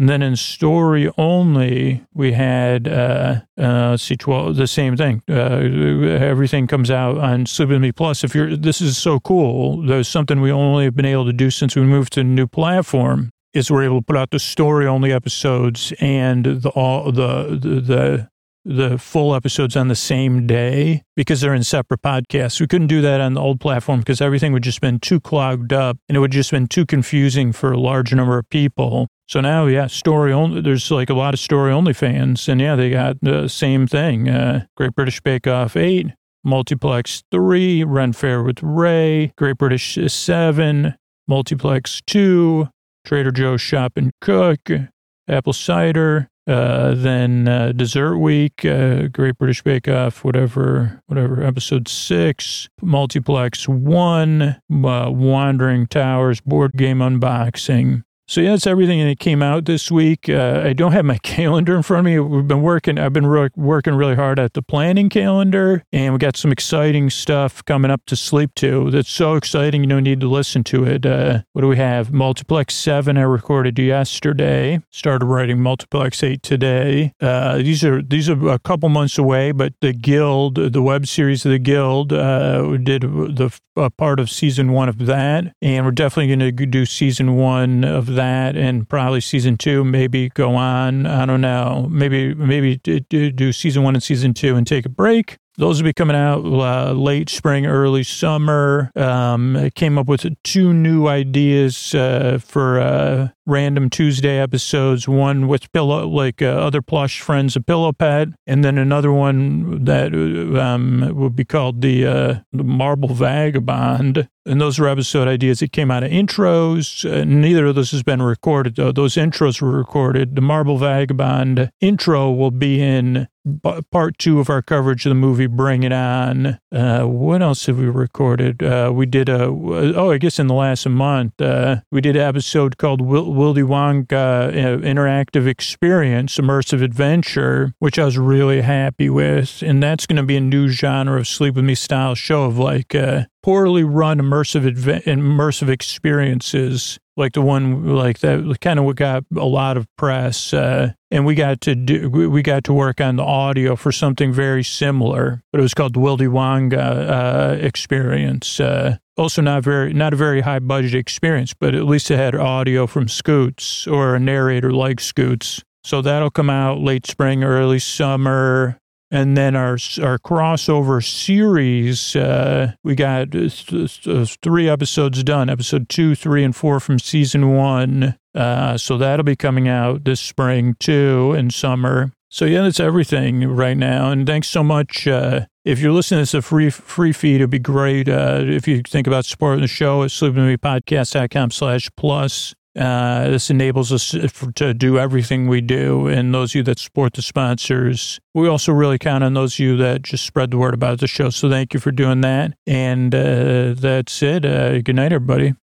And then in story only, we had, uh, uh, let's see, twelve, the same thing. Uh, everything comes out on Sleep With Me Plus. If you're, this is so cool. There's something we only have been able to do since we moved to a new platform, is we're able to put out the story only episodes and the, all the, the, the, the full episodes on the same day because they're in separate podcasts. We couldn't do that on the old platform because everything would just been too clogged up and it would just been too confusing for a large number of people. So now, yeah, story only, there's like a lot of story only fans, and yeah, they got the same thing. Uh, Great British Bake Off eight, Multiplex three, Ren Fair with Ray, Great British seven, Multiplex two, Trader Joe's Shop and Cook, Apple Cider, Uh, then uh, Dessert Week, uh, Great British Bake Off, whatever, whatever, episode six, Multiplex one, uh, Wandering Towers, board game unboxing. So yeah, that's everything that came out this week. Uh, I don't have my calendar in front of me. We've been working, I've been re- working really hard at the planning calendar, and we got some exciting stuff coming up to sleep to. That's so exciting, you don't need to listen to it. Uh, what do we have? Multiplex seven I recorded yesterday. Started writing Multiplex eight today. Uh, these are these are a couple months away, but the Guild, the web series of the Guild, uh, we did the uh, part of season one of that, and we're definitely going to do season one of that. That and probably season two, maybe go on. I don't know. Maybe maybe do, do season one and season two and take a break. Those will be coming out uh, late spring, early summer. Um, I came up with two new ideas uh, for uh, random Tuesday episodes. One with pillow, like uh, other plush friends of Pillow Pet, and then another one that um, would be called the, uh, the Marble Vagabond. And those are episode ideas that came out of intros. Uh, neither of those has been recorded, though. Those intros were recorded. The Marble Vagabond intro will be in part two of our coverage of the movie Bring It On. Uh, what else have we recorded? Uh, we did a, oh, I guess in the last month, uh, we did an episode called Wil- Willy Wonka uh, Interactive Experience, Immersive Adventure, which I was really happy with. And that's going to be a new genre of Sleep With Me style show of like uh, poorly run immersive adve- immersive experiences. Like the one, like that kind of got a lot of press, uh, and we got to do, we got to work on the audio for something very similar, but it was called the Willy Wonka uh, experience. Uh, also not very, not a very high budget experience, but at least it had audio from Scoots or a narrator like Scoots. So that'll come out late spring, early summer. And then our our crossover series, uh, we got th- th- three episodes done, episode two, three, and four from season one. Uh, so that'll be coming out this spring too, and summer. So yeah, that's everything right now. And thanks so much. Uh, if you're listening to this a free free feed, it'd be great uh, if you think about supporting the show at sleepwithmepodcast.com slash plus. Uh, this enables us to do everything we do. And those of you that support the sponsors, we also really count on those of you that just spread the word about the show. So thank you for doing that. And uh, that's it. Uh, good night, everybody.